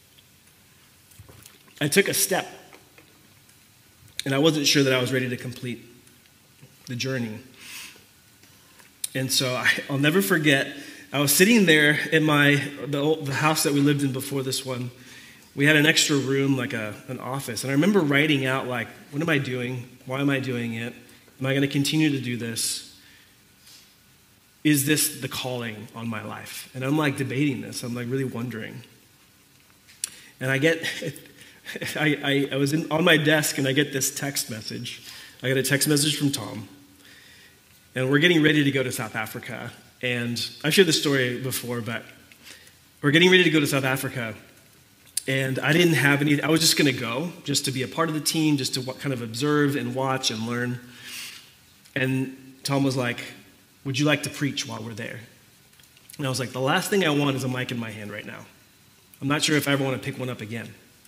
I took a step, and I wasn't sure that I was ready to complete the journey. And so I'll never forget, I was sitting there in the house that we lived in before this one. We had an extra room, an office. And I remember writing out, what am I doing? Why am I doing it? Am I going to continue to do this? Is this the calling on my life? And I'm debating this. I'm really wondering. And I was on my desk and I get this text message. I get a text message from Tom. And we're getting ready to go to South Africa. And I've shared this story before, but we're getting ready to go to South Africa. And I didn't have any, I was just going to go, just to be a part of the team, just to kind of observe and watch and learn. And Tom was like, would you like to preach while we're there? And I was like, the last thing I want is a mic in my hand right now. I'm not sure if I ever want to pick one up again.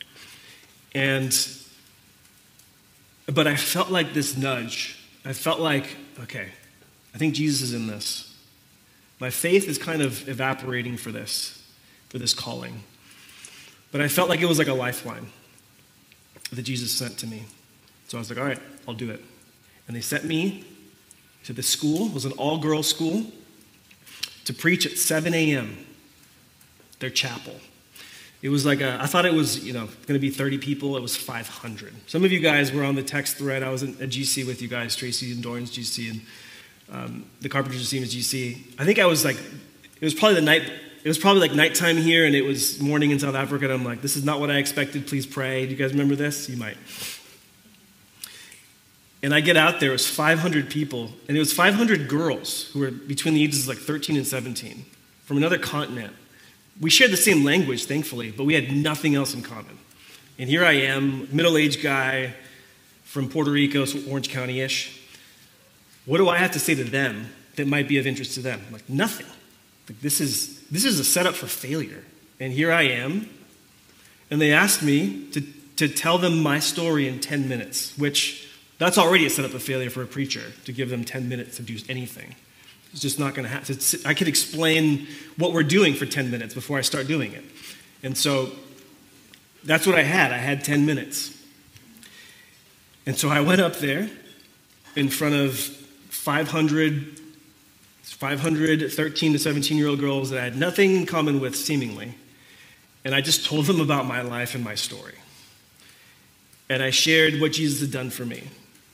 But I felt like this nudge. I felt okay, I think Jesus is in this. My faith is kind of evaporating for this calling. But I felt like it was a lifeline that Jesus sent to me. So I was all right, I'll do it. And they sent me to this school. It was an all-girls school to preach at 7 a.m., their chapel. It was I thought it was, going to be 30 people. It was 500. Some of you guys were on the text thread. I was at GC with you guys, Tracy and Doran's GC, and the Carpenters team is GC. I think I was it was probably nighttime here, and it was morning in South Africa, and I'm this is not what I expected. Please pray. Do you guys remember this? You might. And I get out there, it was 500 people, and it was 500 girls who were between the ages of 13 and 17 from another continent. We shared the same language, thankfully, but we had nothing else in common. And here I am, middle-aged guy from Puerto Rico, so Orange County-ish. What do I have to say to them that might be of interest to them? Nothing. This is a setup for failure. And here I am. And they asked me to tell them my story in 10 minutes, which that's already a setup of failure for a preacher, to give them 10 minutes to do anything. It's just not going to happen. I could explain what we're doing for 10 minutes before I start doing it. And so that's what I had. I had 10 minutes. And so I went up there in front of 500 13 to 17-year-old girls that I had nothing in common with, seemingly. And I just told them about my life and my story. And I shared what Jesus had done for me.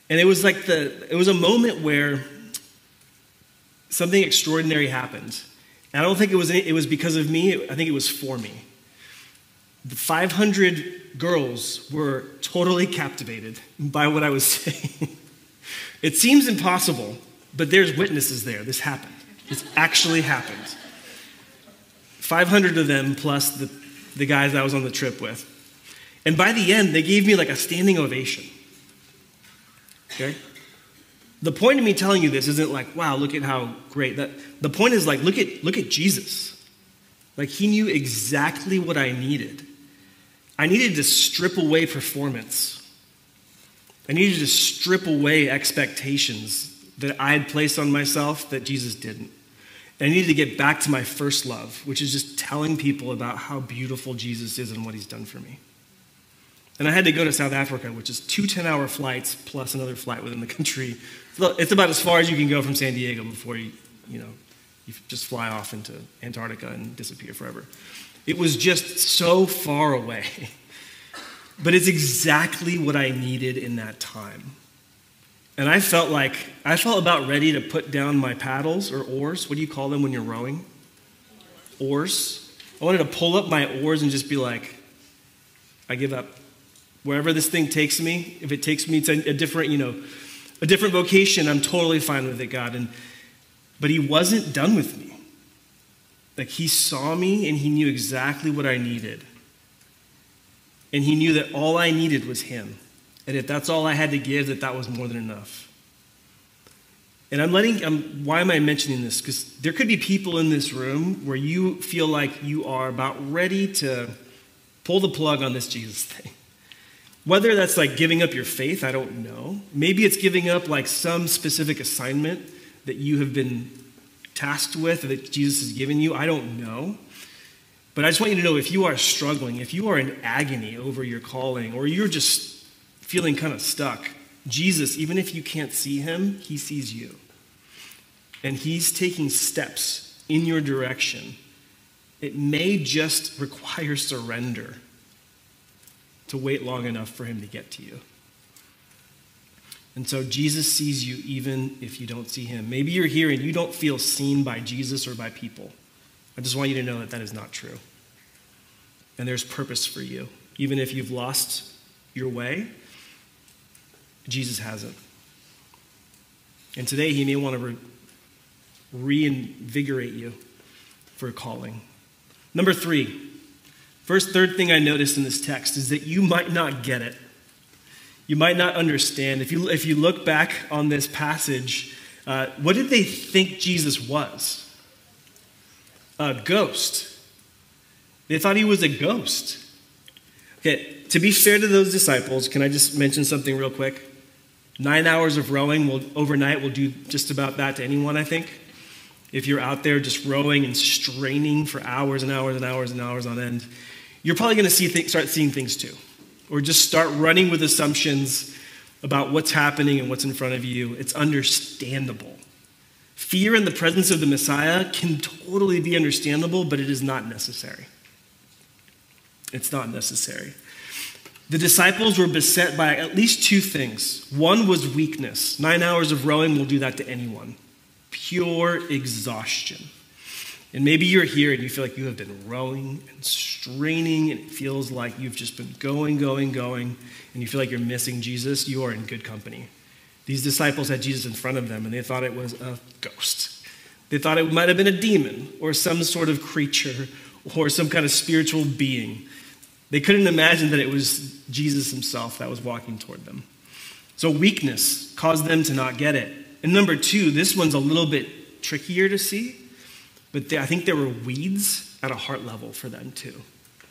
And it was a moment where something extraordinary happened. And I don't think it was because of me. I think it was for me. The 500 girls were totally captivated by what I was saying. It seems impossible, but there's witnesses there. This happened. This actually happened. 500 of them plus the guys I was on the trip with. And by the end, they gave me like a standing ovation. Okay? The point of me telling you this isn't like, wow, look at how great. The point is like, look at Jesus. Like, he knew exactly what I needed. I needed to strip away performance. I needed to strip away expectations that I had placed on myself that Jesus didn't. And I needed to get back to my first love, which is just telling people about how beautiful Jesus is and what he's done for me. And I had to go to South Africa, which is 2 10-hour flights plus another flight within the country. It's about as far as you can go from San Diego before you just fly off into Antarctica and disappear forever. It was just so far away. But it's exactly what I needed in that time. And I felt about ready to put down my paddles or oars. What do you call them when you're rowing? Oars. I wanted to pull up my oars and just be like, I give up. Wherever this thing takes me, if it takes me to a different vocation, I'm totally fine with it, God. But he wasn't done with me. Like, he saw me and he knew exactly what I needed. And he knew that all I needed was him. And if that's all I had to give, that was more than enough. And why am I mentioning this? Because there could be people in this room where you feel like you are about ready to pull the plug on this Jesus thing. Whether that's like giving up your faith, I don't know. Maybe it's giving up like some specific assignment that you have been tasked with or that Jesus has given you. I don't know. But I just want you to know, if you are struggling, if you are in agony over your calling, or you're just feeling kind of stuck, Jesus, even if you can't see him, he sees you. And he's taking steps in your direction. It may just require surrender to wait long enough for him to get to you. And so Jesus sees you even if you don't see him. Maybe you're here and you don't feel seen by Jesus or by people. I just want you to know that is not true. And there's purpose for you. Even if you've lost your way, Jesus hasn't. And today he may want to reinvigorate you for a calling. Number 3. Third thing I noticed in this text is that you might not get it. You might not understand. If you look back on this passage, what did they think Jesus was? A ghost. They thought he was a ghost. Okay, to be fair to those disciples, can I just mention something real quick? 9 hours of rowing overnight will do just about that to anyone, I think. If you're out there just rowing and straining for hours and hours and hours and hours on end, you're probably going to start seeing things too. Or just start running with assumptions about what's happening and what's in front of you. It's understandable. Fear in the presence of the Messiah can totally be understandable, but it is not necessary. It's not necessary. The disciples were beset by at least 2 things. One was weakness. 9 hours of rowing will do that to anyone. Pure exhaustion. And maybe you're here and you feel like you have been rowing and straining and it feels like you've just been going, and you feel like you're missing Jesus. You are in good company. These disciples had Jesus in front of them and they thought it was a ghost. They thought it might have been a demon or some sort of creature or some kind of spiritual being. They couldn't imagine that it was Jesus himself that was walking toward them. So weakness caused them to not get it. And number 2, this one's a little bit trickier to see, but I think there were weeds at a heart level for them too.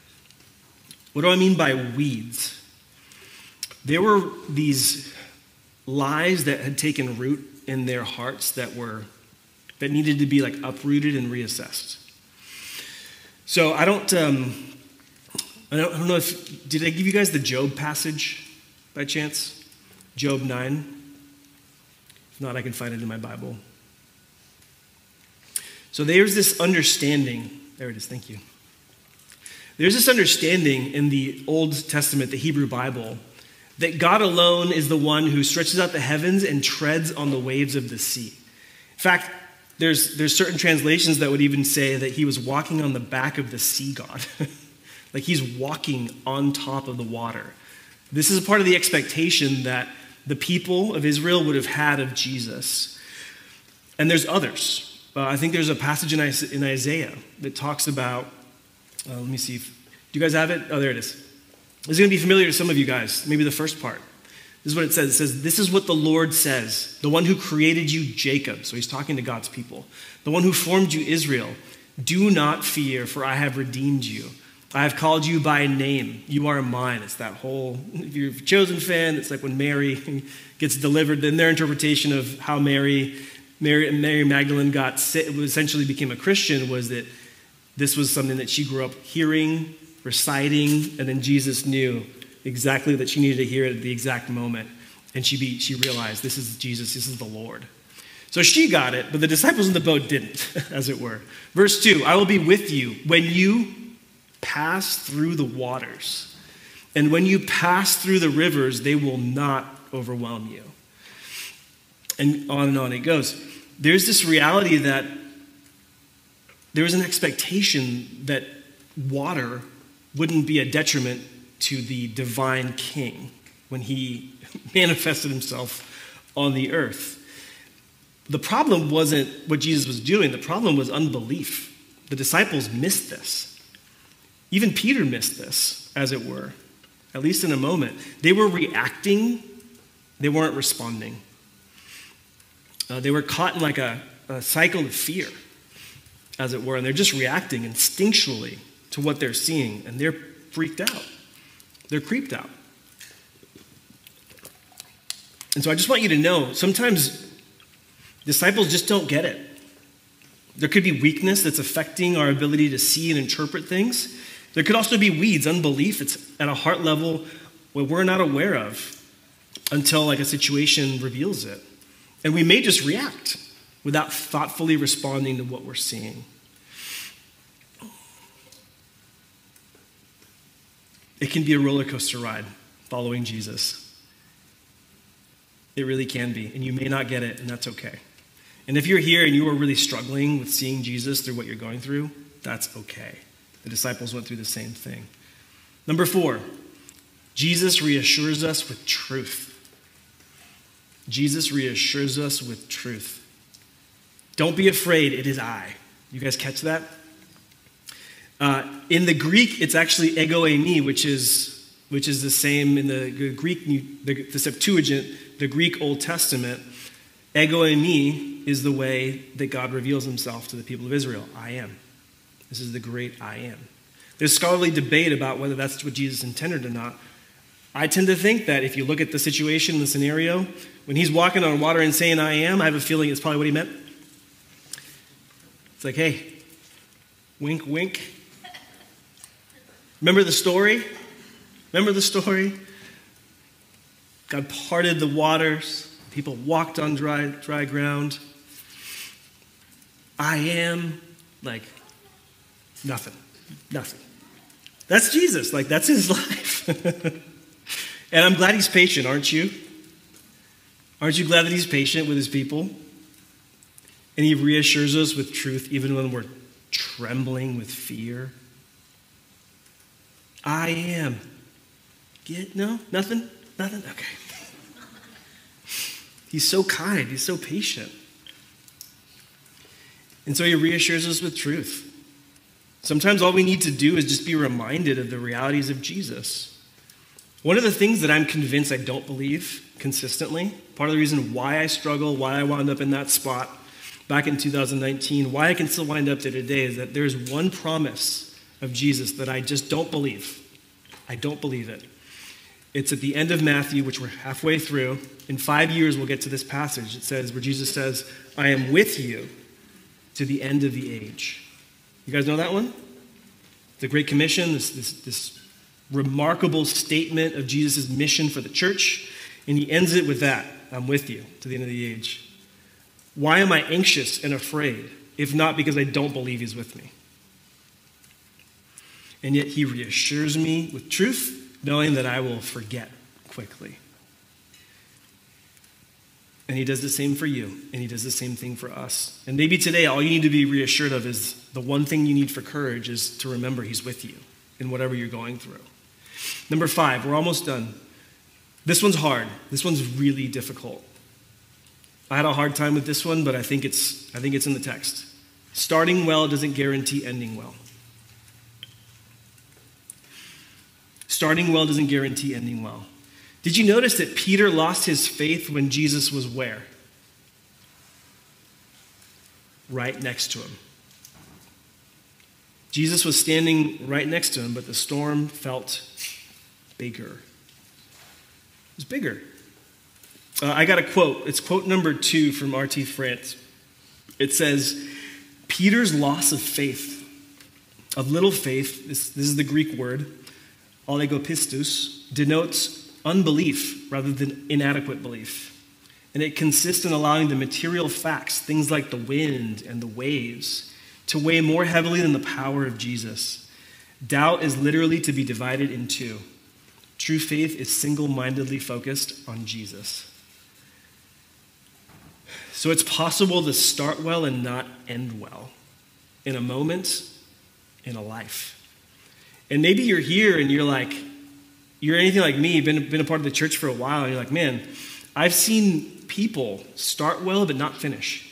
What do I mean by weeds? There were these lies that had taken root in their hearts that needed to be like uprooted and reassessed. So I don't know did I give you guys the Job passage by chance? Job 9. If not, I can find it in my Bible. So there's this understanding. There it is, thank you. There's this understanding in the Old Testament, the Hebrew Bible, that God alone is the one who stretches out the heavens and treads on the waves of the sea. In fact, there's certain translations that would even say that he was walking on the back of the sea god. Like he's walking on top of the water. This is a part of the expectation that the people of Israel would have had of Jesus. And there's others. I think there's a passage in Isaiah that talks about, let me see. Do you guys have it? Oh, there it is. This is going to be familiar to some of you guys, maybe the first part. This is what it says. It says, this is what the Lord says, the one who created you, Jacob. So he's talking to God's people. The one who formed you, Israel. Do not fear, for I have redeemed you. I have called you by name. You are mine. It's that whole, if you're a Chosen fan, it's like when Mary gets delivered, then their interpretation of how Mary Magdalene essentially became a Christian was that this was something that she grew up hearing, reciting, and then Jesus knew exactly that she needed to hear it at the exact moment. And she realized, this is Jesus, this is the Lord. So she got it, but the disciples in the boat didn't, as it were. Verse 2, I will be with you when you pass through the waters. And when you pass through the rivers, they will not overwhelm you. And on it goes. There's this reality that there was an expectation that water wouldn't be a detriment to the divine king when he manifested himself on the earth. The problem wasn't what Jesus was doing. The problem was unbelief. The disciples missed this. Even Peter missed this, as it were, at least in a moment. They were reacting. They weren't responding. They were caught in like a cycle of fear, as it were, and they're just reacting instinctually to what they're seeing, and they're freaked out. They're creeped out. And so I just want you to know, sometimes disciples just don't get it. There could be weakness that's affecting our ability to see and interpret things. There could also be weeds, unbelief. It's at a heart level where we're not aware of until like a situation reveals it. And we may just react without thoughtfully responding to what we're seeing. It can be a roller coaster ride following Jesus. It really can be, and you may not get it, and that's okay. And if you're here and you are really struggling with seeing Jesus through what you're going through, that's okay. The disciples went through the same thing. Number 4, Jesus reassures us with truth. Jesus reassures us with truth. Don't be afraid, it is I. You guys catch that? In the Greek, it's actually ego eimi, which is the same in the Greek, the Septuagint, the Greek Old Testament. Ego eimi is the way that God reveals himself to the people of Israel. I am. This is the great I am. There's scholarly debate about whether that's what Jesus intended or not. I tend to think that if you look at the situation, the scenario, when he's walking on water and saying I am, I have a feeling it's probably what he meant. It's like, hey, wink, wink. Remember the story? Remember the story? God parted the waters. People walked on dry ground. I am, like, nothing. That's Jesus. Like, that's his life. And I'm glad he's patient, aren't you? Aren't you glad that he's patient with his people? And he reassures us with truth even when we're trembling with fear. I am. No? Nothing? Okay. He's so kind. He's so patient. And so he reassures us with truth. Sometimes all we need to do is just be reminded of the realities of Jesus. One of the things that I'm convinced I don't believe consistently, part of the reason why I struggle, why I wound up in that spot back in 2019, why I can still wind up there today, is that there's one promise of Jesus that I just don't believe. I don't believe it. It's at the end of Matthew, which we're halfway through. In 5 years, we'll get to this passage. It says, where Jesus says, I am with you to the end of the age. You guys know that one? The Great Commission, this remarkable statement of Jesus' mission for the church. And he ends it with that. I'm with you to the end of the age. Why am I anxious and afraid, if not because I don't believe he's with me? And yet he reassures me with truth, knowing that I will forget quickly. And he does the same for you, and he does the same thing for us. And maybe today all you need to be reassured of is the one thing you need for courage is to remember he's with you in whatever you're going through. Number 5, we're almost done. This one's hard. This one's really difficult. I had a hard time with this one, but I think it's in the text. Starting well doesn't guarantee ending well. Starting well doesn't guarantee ending well. Did you notice that Peter lost his faith when Jesus was where? Right next to him. Jesus was standing right next to him, but the storm felt bigger. It was bigger. I got a quote. It's quote number 2 from R.T. France. It says, Peter's loss of faith, of little faith, this is the Greek word, oligopistus, denotes unbelief rather than inadequate belief. And it consists in allowing the material facts, things like the wind and the waves, to weigh more heavily than the power of Jesus. Doubt is literally to be divided in two. True faith is single-mindedly focused on Jesus. So it's possible to start well and not end well in a moment, in a life. And maybe you're here and you're anything like me, been a part of the church for a while, and you're like, man, I've seen people start well but not finish.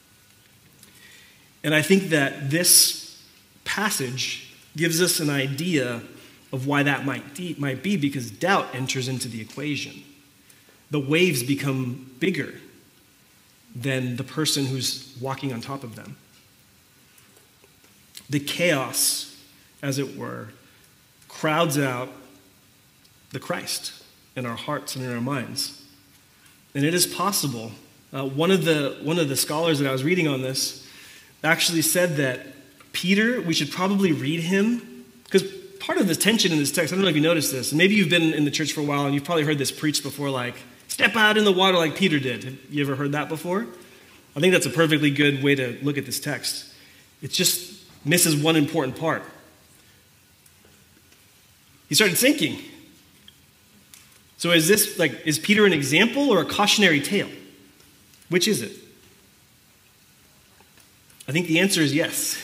And I think that this passage gives us an idea of why that might be, because doubt enters into the equation. The waves become bigger than the person who's walking on top of them. The chaos, as it were, crowds out the Christ in our hearts and in our minds. And it is possible. One of the scholars that I was reading on this actually said that Peter, we should probably read him, because part of the tension in this text, I don't know if you noticed this, and maybe you've been in the church for a while and you've probably heard this preached before, like, step out in the water like Peter did. Have you ever heard that before? I think that's a perfectly good way to look at this text. It just misses one important part. He started sinking. So is Peter an example or a cautionary tale? Which is it? I think the answer is yes.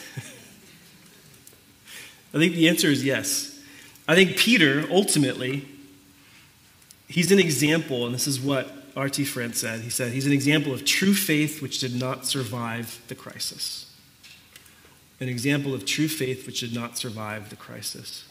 I think Peter, ultimately, he's an example, and this is what R.T. France said. He said he's an example of true faith which did not survive the crisis. An example of true faith which did not survive the crisis.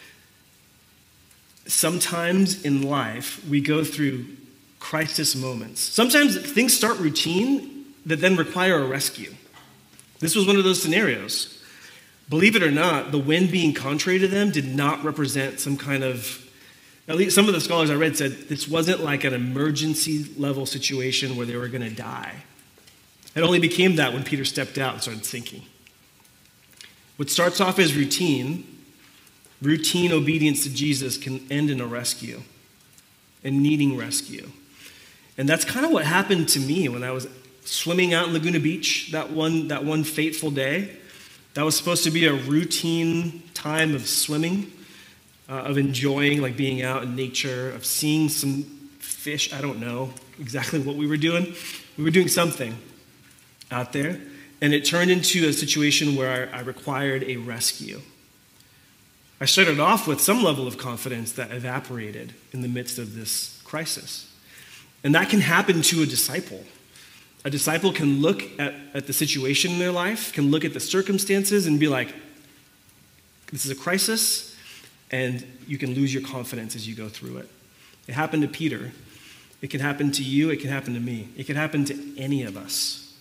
Sometimes in life, we go through crisis moments. Sometimes things start routine that then require a rescue. This was one of those scenarios. Believe it or not, the wind being contrary to them did not represent some kind of, at least some of the scholars I read said this wasn't like an emergency level situation where they were going to die. It only became that when Peter stepped out and started sinking. What starts off as routine obedience to Jesus can end in a rescue and needing rescue. And that's kind of what happened to me when I was swimming out in Laguna Beach that one fateful day. That was supposed to be a routine time of swimming, of enjoying, like being out in nature, of seeing some fish. I don't know exactly what we were doing. We were doing something out there, and it turned into a situation where I required a rescue. I started off with some level of confidence that evaporated in the midst of this crisis. And that can happen to a disciple. A disciple can look at the situation in their life, can look at the circumstances and be like, this is a crisis, and you can lose your confidence as you go through it. It happened to Peter. It can happen to you. It can happen to me. It can happen to any of us.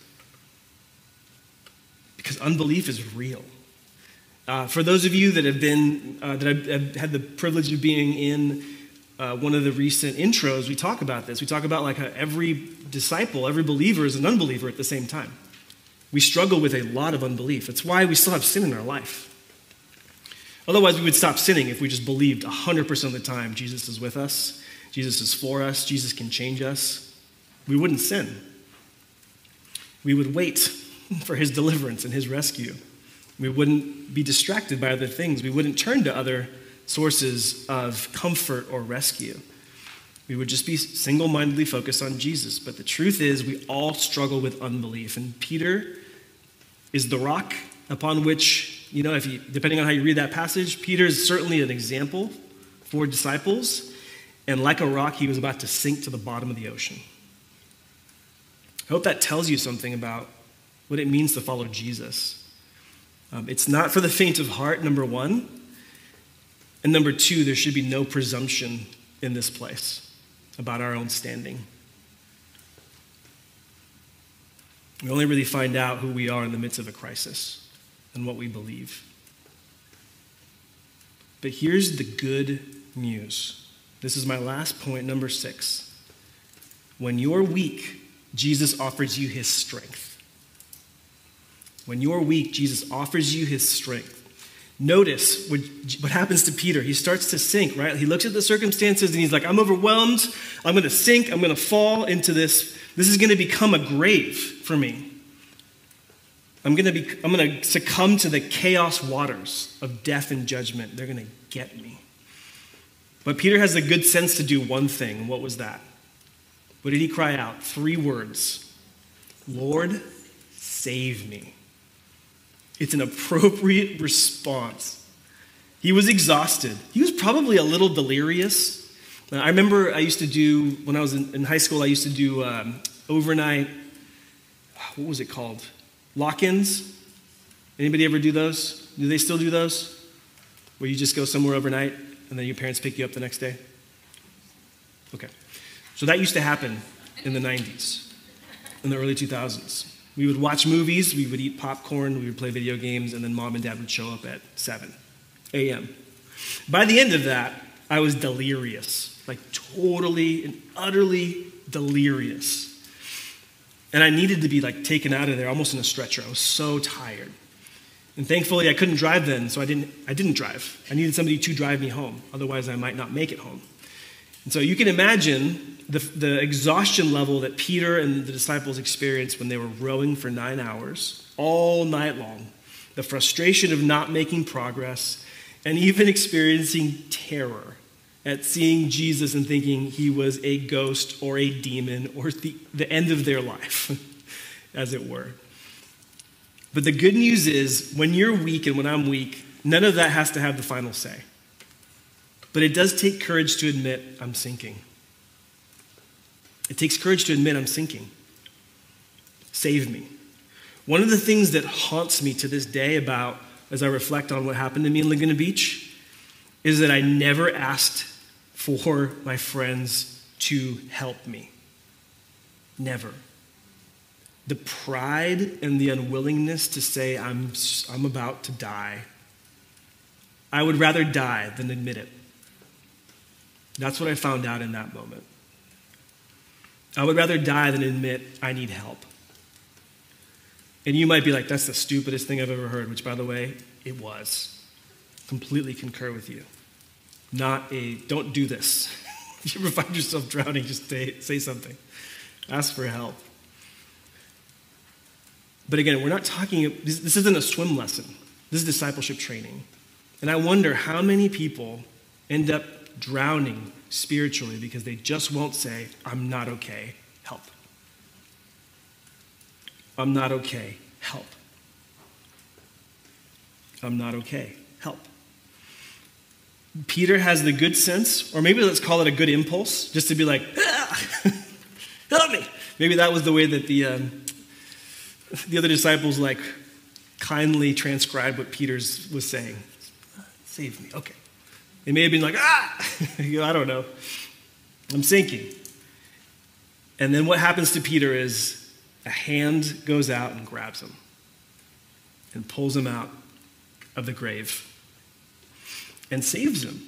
Because unbelief is real. For those of you that have been, that I've had the privilege of being in one of the recent intros, we talk about this. We talk about like every disciple, every believer is an unbeliever at the same time. We struggle with a lot of unbelief. It's why we still have sin in our life. Otherwise, we would stop sinning if we just believed 100% of the time Jesus is with us, Jesus is for us, Jesus can change us. We wouldn't sin. We would wait for his deliverance and his rescue. We wouldn't be distracted by other things. We wouldn't turn to other sources of comfort or rescue. We would just be single-mindedly focused on Jesus. But the truth is, we all struggle with unbelief. And Peter is the rock upon which, depending on how you read that passage, Peter is certainly an example for disciples. And like a rock, he was about to sink to the bottom of the ocean. I hope that tells you something about what it means to follow Jesus. It's not for the faint of heart, number one. And number two, there should be no presumption in this place about our own standing. We only really find out who we are in the midst of a crisis and what we believe. But here's the good news. This is my last point, number 6. When you're weak, Jesus offers you his strength. When you're weak, Jesus offers you his strength. Notice what happens to Peter. He starts to sink, right? He looks at the circumstances and he's like, I'm overwhelmed. I'm going to sink. I'm going to fall into this. This is going to become a grave for me. I'm going to succumb to the chaos waters of death and judgment. They're going to get me. But Peter has the good sense to do one thing. What was that? What did he cry out? 3 words. Lord, save me. It's an appropriate response. He was exhausted. He was probably a little delirious. I remember when I was in high school, I used to do overnight, what was it called? Lock-ins. Anybody ever do those? Do they still do those? Where you just go somewhere overnight and then your parents pick you up the next day? Okay. So that used to happen in the 90s, in the early 2000s. We would watch movies, we would eat popcorn, we would play video games, and then mom and dad would show up at 7 a.m. By the end of that, I was delirious, like totally and utterly delirious. And I needed to be taken out of there almost in a stretcher. I was so tired. And thankfully, I couldn't drive then, so I didn't drive. I needed somebody to drive me home. Otherwise, I might not make it home. And so you can imagine the exhaustion level that Peter and the disciples experienced when they were rowing for 9 hours, all night long. The frustration of not making progress, and even experiencing terror at seeing Jesus and thinking he was a ghost or a demon or the end of their life, as it were. But the good news is, when you're weak and when I'm weak, none of that has to have the final say. But it does take courage to admit I'm sinking. It takes courage to admit I'm sinking. Save me. One of the things that haunts me to this day as I reflect on what happened to me in Laguna Beach, is that I never asked for my friends to help me. Never. The pride and the unwillingness to say I'm about to die. I would rather die than admit it. That's what I found out in that moment. I would rather die than admit I need help. And you might be like, that's the stupidest thing I've ever heard, which, by the way, it was. Completely concur with you. Don't do this. If you ever find yourself drowning, just say something. Ask for help. But again, we're not talking, this isn't a swim lesson. This is discipleship training. And I wonder how many people end up drowning spiritually because they just won't say, I'm not okay, help. I'm not okay, help. I'm not okay, help. Peter has the good sense, or maybe let's call it a good impulse, just to be like, help me. Maybe that was the way that the other disciples kindly transcribed what Peter was saying. Save me, okay. They may have been like, I don't know. I'm sinking. And then what happens to Peter is a hand goes out and grabs him and pulls him out of the grave and saves him.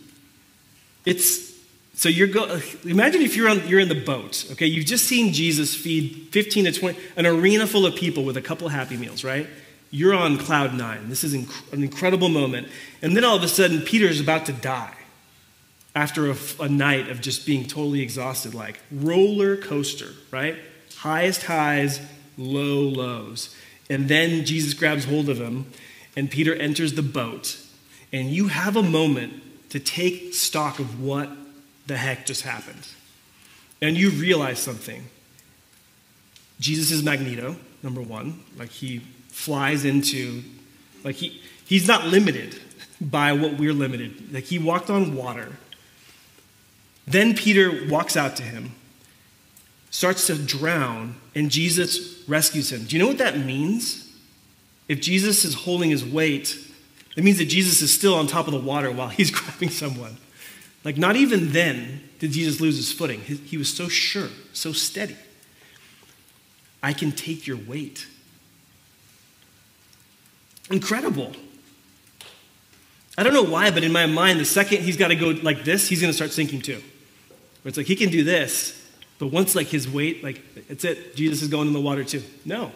Imagine if you're in the boat, okay? You've just seen Jesus feed 15 to 20, an arena full of people with a couple Happy Meals, right? You're on cloud 9. This is an incredible moment. And then all of a sudden, Peter's about to die after a night of just being totally exhausted, like roller coaster, right? Highest highs, low lows. And then Jesus grabs hold of him, and Peter enters the boat. And you have a moment to take stock of what the heck just happened. and you realize something. Jesus is Magneto, number one. Like he flies into, like he's not limited by what we're limited. Like he walked on water. Then Peter walks out to him, starts to drown, and Jesus rescues him. Do you know what that means? If Jesus is holding his weight, it means that Jesus is still on top of the water while he's grabbing someone. Like not even then did Jesus lose his footing. He was so sure, so steady. I can take your weight. Incredible. I don't know why, but in my mind, the second he's got to go like this, he's going to start sinking too. Where it's like he can do this, but once like his weight, like it's it, Jesus is going in the water too. No.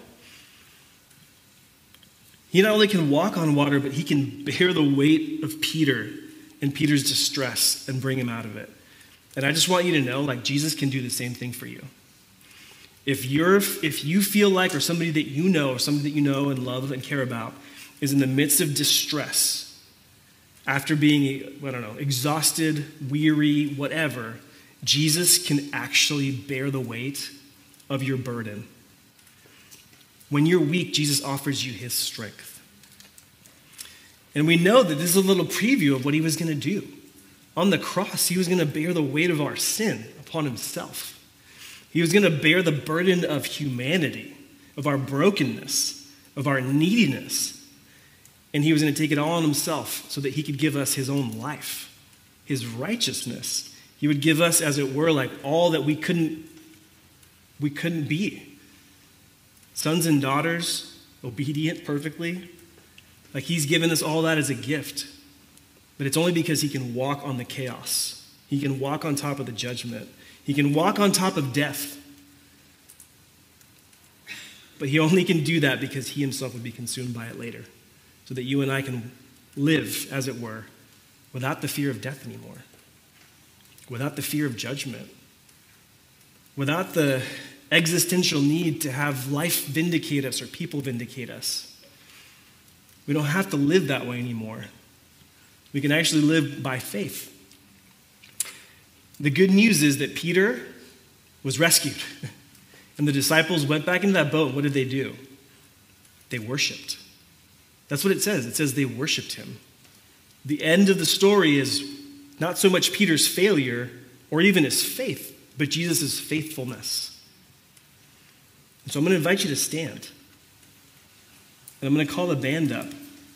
He not only can walk on water, but he can bear the weight of Peter and Peter's distress and bring him out of it. And I just want you to know, like Jesus can do the same thing for you. If you feel like, or somebody that you know, or somebody that you know and love and care about is in the midst of distress, after being, I don't know, exhausted, weary, whatever, Jesus can actually bear the weight of your burden. When you're weak, Jesus offers you his strength. And we know that this is a little preview of what he was going to do. On the cross, he was going to bear the weight of our sin upon himself. He was going to bear the burden of humanity, of our brokenness, of our neediness. And he was going to take it all on himself so that he could give us his own life, his righteousness. He would give us, as it were, like all that we couldn't be. Sons and daughters, obedient perfectly. Like he's given us all that as a gift. But it's only because he can walk on the chaos. He can walk on top of the judgment. He can walk on top of death. But he only can do that because he himself would be consumed by it later. So that you and I can live, as it were, without the fear of death anymore. Without the fear of judgment. Without the existential need to have life vindicate us or people vindicate us. We don't have to live that way anymore. We can actually live by faith. The good news is that Peter was rescued. And the disciples went back into that boat. What did they do? They worshiped. That's what it says. It says they worshiped him. The end of the story is not so much Peter's failure or even his faith, but Jesus' faithfulness. And so I'm going to invite you to stand. And I'm going to call the band up.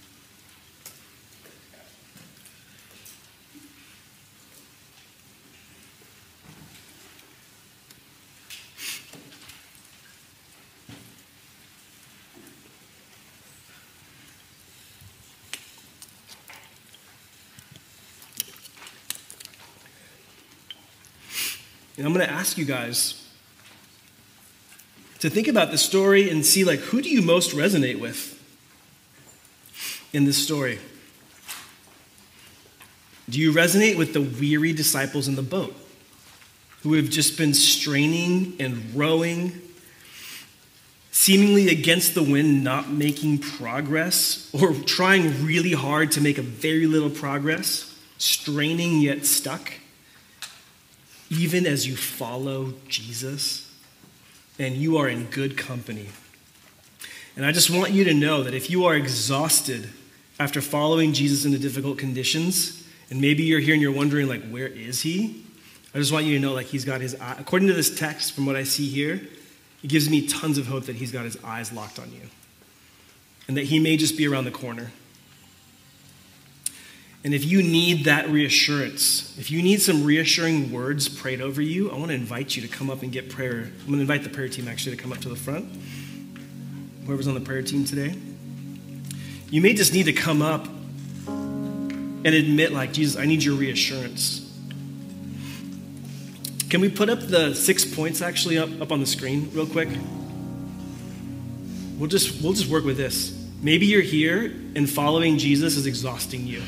And I'm going to ask you guys to think about this story and see, like, who do you most resonate with in this story? Do you resonate with the weary disciples in the boat who have just been straining and rowing, seemingly against the wind, not making progress, or trying really hard to make a very little progress, straining yet stuck? Even as you follow Jesus, and you are in good company. And I just want you to know that if you are exhausted after following Jesus into difficult conditions, and maybe you're here and you're wondering, like, where is he? I just want you to know, like, he's got his eye. According to this text, from what I see here, it gives me tons of hope that he's got his eyes locked on you. And that he may just be around the corner. And if you need that reassurance, if you need some reassuring words prayed over you, I want to invite you to come up and get prayer. I'm going to invite the prayer team actually to come up to the front. Whoever's on the prayer team today. You may just need to come up and admit, like, Jesus, I need your reassurance. Can we put up the 6 points actually up on the screen real quick? We'll just work with this. Maybe you're here and following Jesus is exhausting you.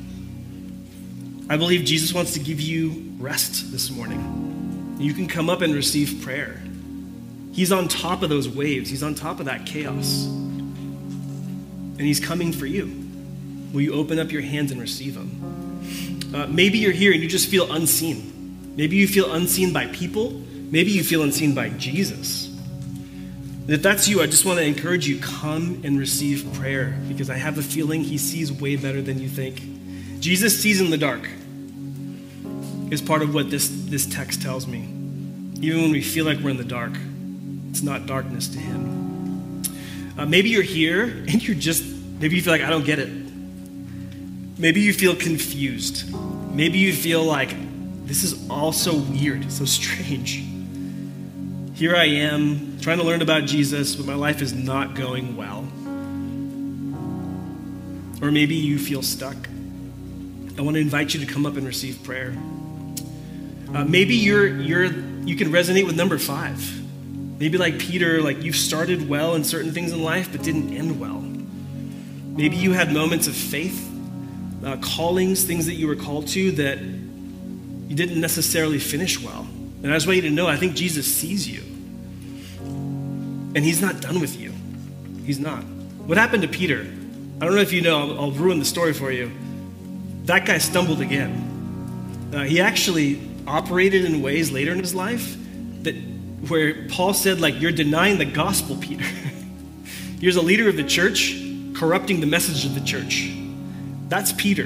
I believe Jesus wants to give you rest this morning. You can come up and receive prayer. He's on top of those waves. He's on top of that chaos. And he's coming for you. Will you open up your hands and receive him? Maybe you're here and you just feel unseen. Maybe you feel unseen by people. Maybe you feel unseen by Jesus. And if that's you, I just want to encourage you, come and receive prayer, because I have a feeling he sees way better than you think. Jesus sees in the dark is part of what this text tells me. Even when we feel like we're in the dark, it's not darkness to him. Maybe you're here and maybe you feel like, I don't get it. Maybe you feel confused. Maybe you feel like, this is all so weird, so strange. Here I am trying to learn about Jesus, but my life is not going well. Or maybe you feel stuck. I want to invite you to come up and receive prayer. Maybe you can resonate with number 5. Maybe like Peter, like you've started well in certain things in life, but didn't end well. Maybe you had moments of faith, callings, things that you were called to that you didn't necessarily finish well. And I just want you to know, I think Jesus sees you. And he's not done with you. He's not. What happened to Peter? I don't know if you know, I'll ruin the story for you. That guy stumbled again. He actually operated in ways later in his life where Paul said, like, you're denying the gospel, Peter. Here's a leader of the church corrupting the message of the church. That's Peter.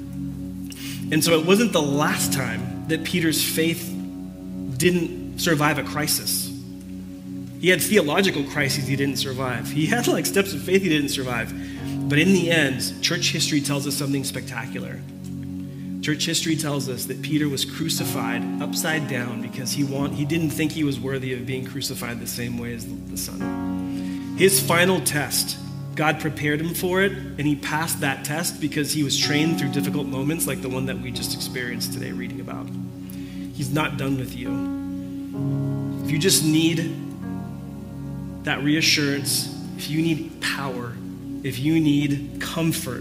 And so it wasn't the last time that Peter's faith didn't survive a crisis. He had theological crises he didn't survive. He had like steps of faith he didn't survive. But in the end, church history tells us something spectacular. Church history tells us that Peter was crucified upside down because he didn't think he was worthy of being crucified the same way as the Son. His final test, God prepared him for it, and he passed that test because he was trained through difficult moments like the one that we just experienced today reading about. He's not done with you. If you just need that reassurance, if you need power, if you need comfort,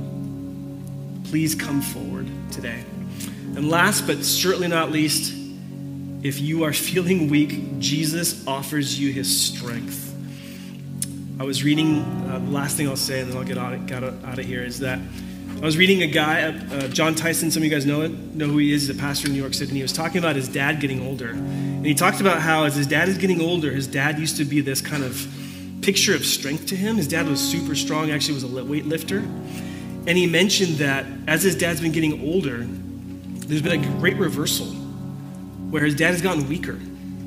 please come forward today. And last but certainly not least, if you are feeling weak, Jesus offers you his strength. I was reading, the last thing I'll say, and then I'll get out of here, is that I was reading a guy, John Tyson, some of you guys know who he is. He's a pastor in New York City, and he was talking about his dad getting older. And he talked about how as his dad is getting older, his dad used to be this kind of picture of strength to him. His dad was super strong, actually was a weightlifter. And he mentioned that as his dad's been getting older, there's been a great reversal where his dad has gotten weaker.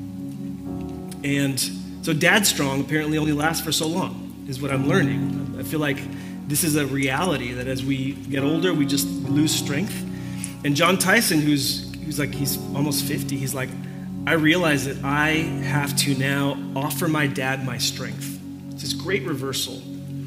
And so dad strong apparently only lasts for so long, is what I'm learning. I feel like this is a reality that as we get older, we just lose strength. And John Tyson, who's almost 50, he's like, I realize that I have to now offer my dad my strength. It's this great reversal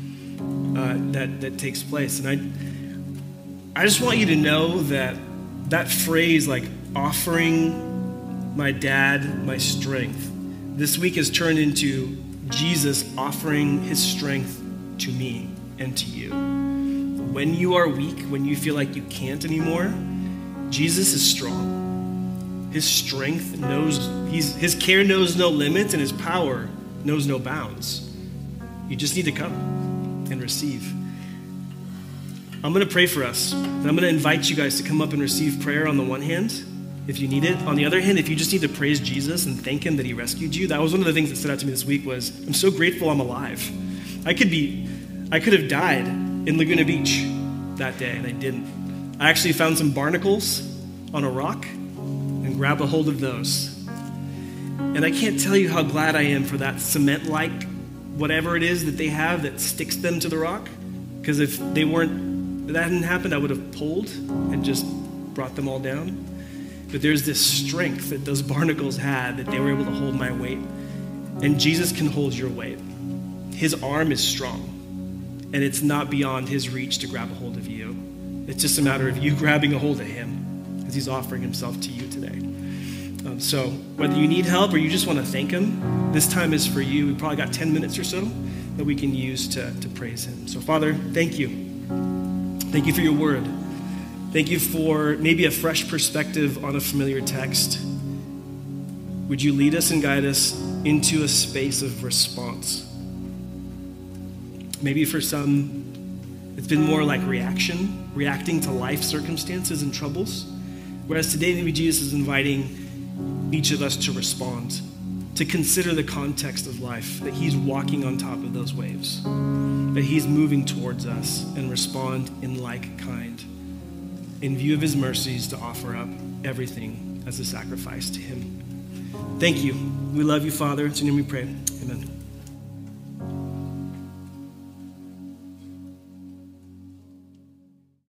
that takes place. And I just want you to know that phrase, like offering my dad my strength, this week has turned into Jesus offering his strength to me and to you. When you are weak, when you feel like you can't anymore, Jesus is strong. His strength his care knows no limits, and his power knows no bounds. You just need to come and receive. I'm going to pray for us, and I'm going to invite you guys to come up and receive prayer on the one hand, if you need it. On the other hand, if you just need to praise Jesus and thank him that he rescued you, that was one of the things that stood out to me this week was, I'm so grateful I'm alive. I could have died in Laguna Beach that day, and I didn't. I actually found some barnacles on a rock and grabbed a hold of those. And I can't tell you how glad I am for that cement-like whatever it is that they have that sticks them to the rock. Because if that hadn't happened, I would have pulled and just brought them all down. But there's this strength that those barnacles had that they were able to hold my weight. And Jesus can hold your weight. His arm is strong. And it's not beyond his reach to grab a hold of you. It's just a matter of you grabbing a hold of him as he's offering himself to you today. So whether you need help or you just want to thank him, this time is for you. We probably got 10 minutes or so that we can use to praise him. So Father, thank you. Thank you for your word. Thank you for maybe a fresh perspective on a familiar text. Would you lead us and guide us into a space of response? Maybe for some, it's been more like reacting to life circumstances and troubles. Whereas today, maybe Jesus is inviting each of us to respond, to consider the context of life, that he's walking on top of those waves, that he's moving towards us, and respond in like kind, in view of his mercies, to offer up everything as a sacrifice to him. Thank you. We love you, Father. It's in your name we pray. Amen.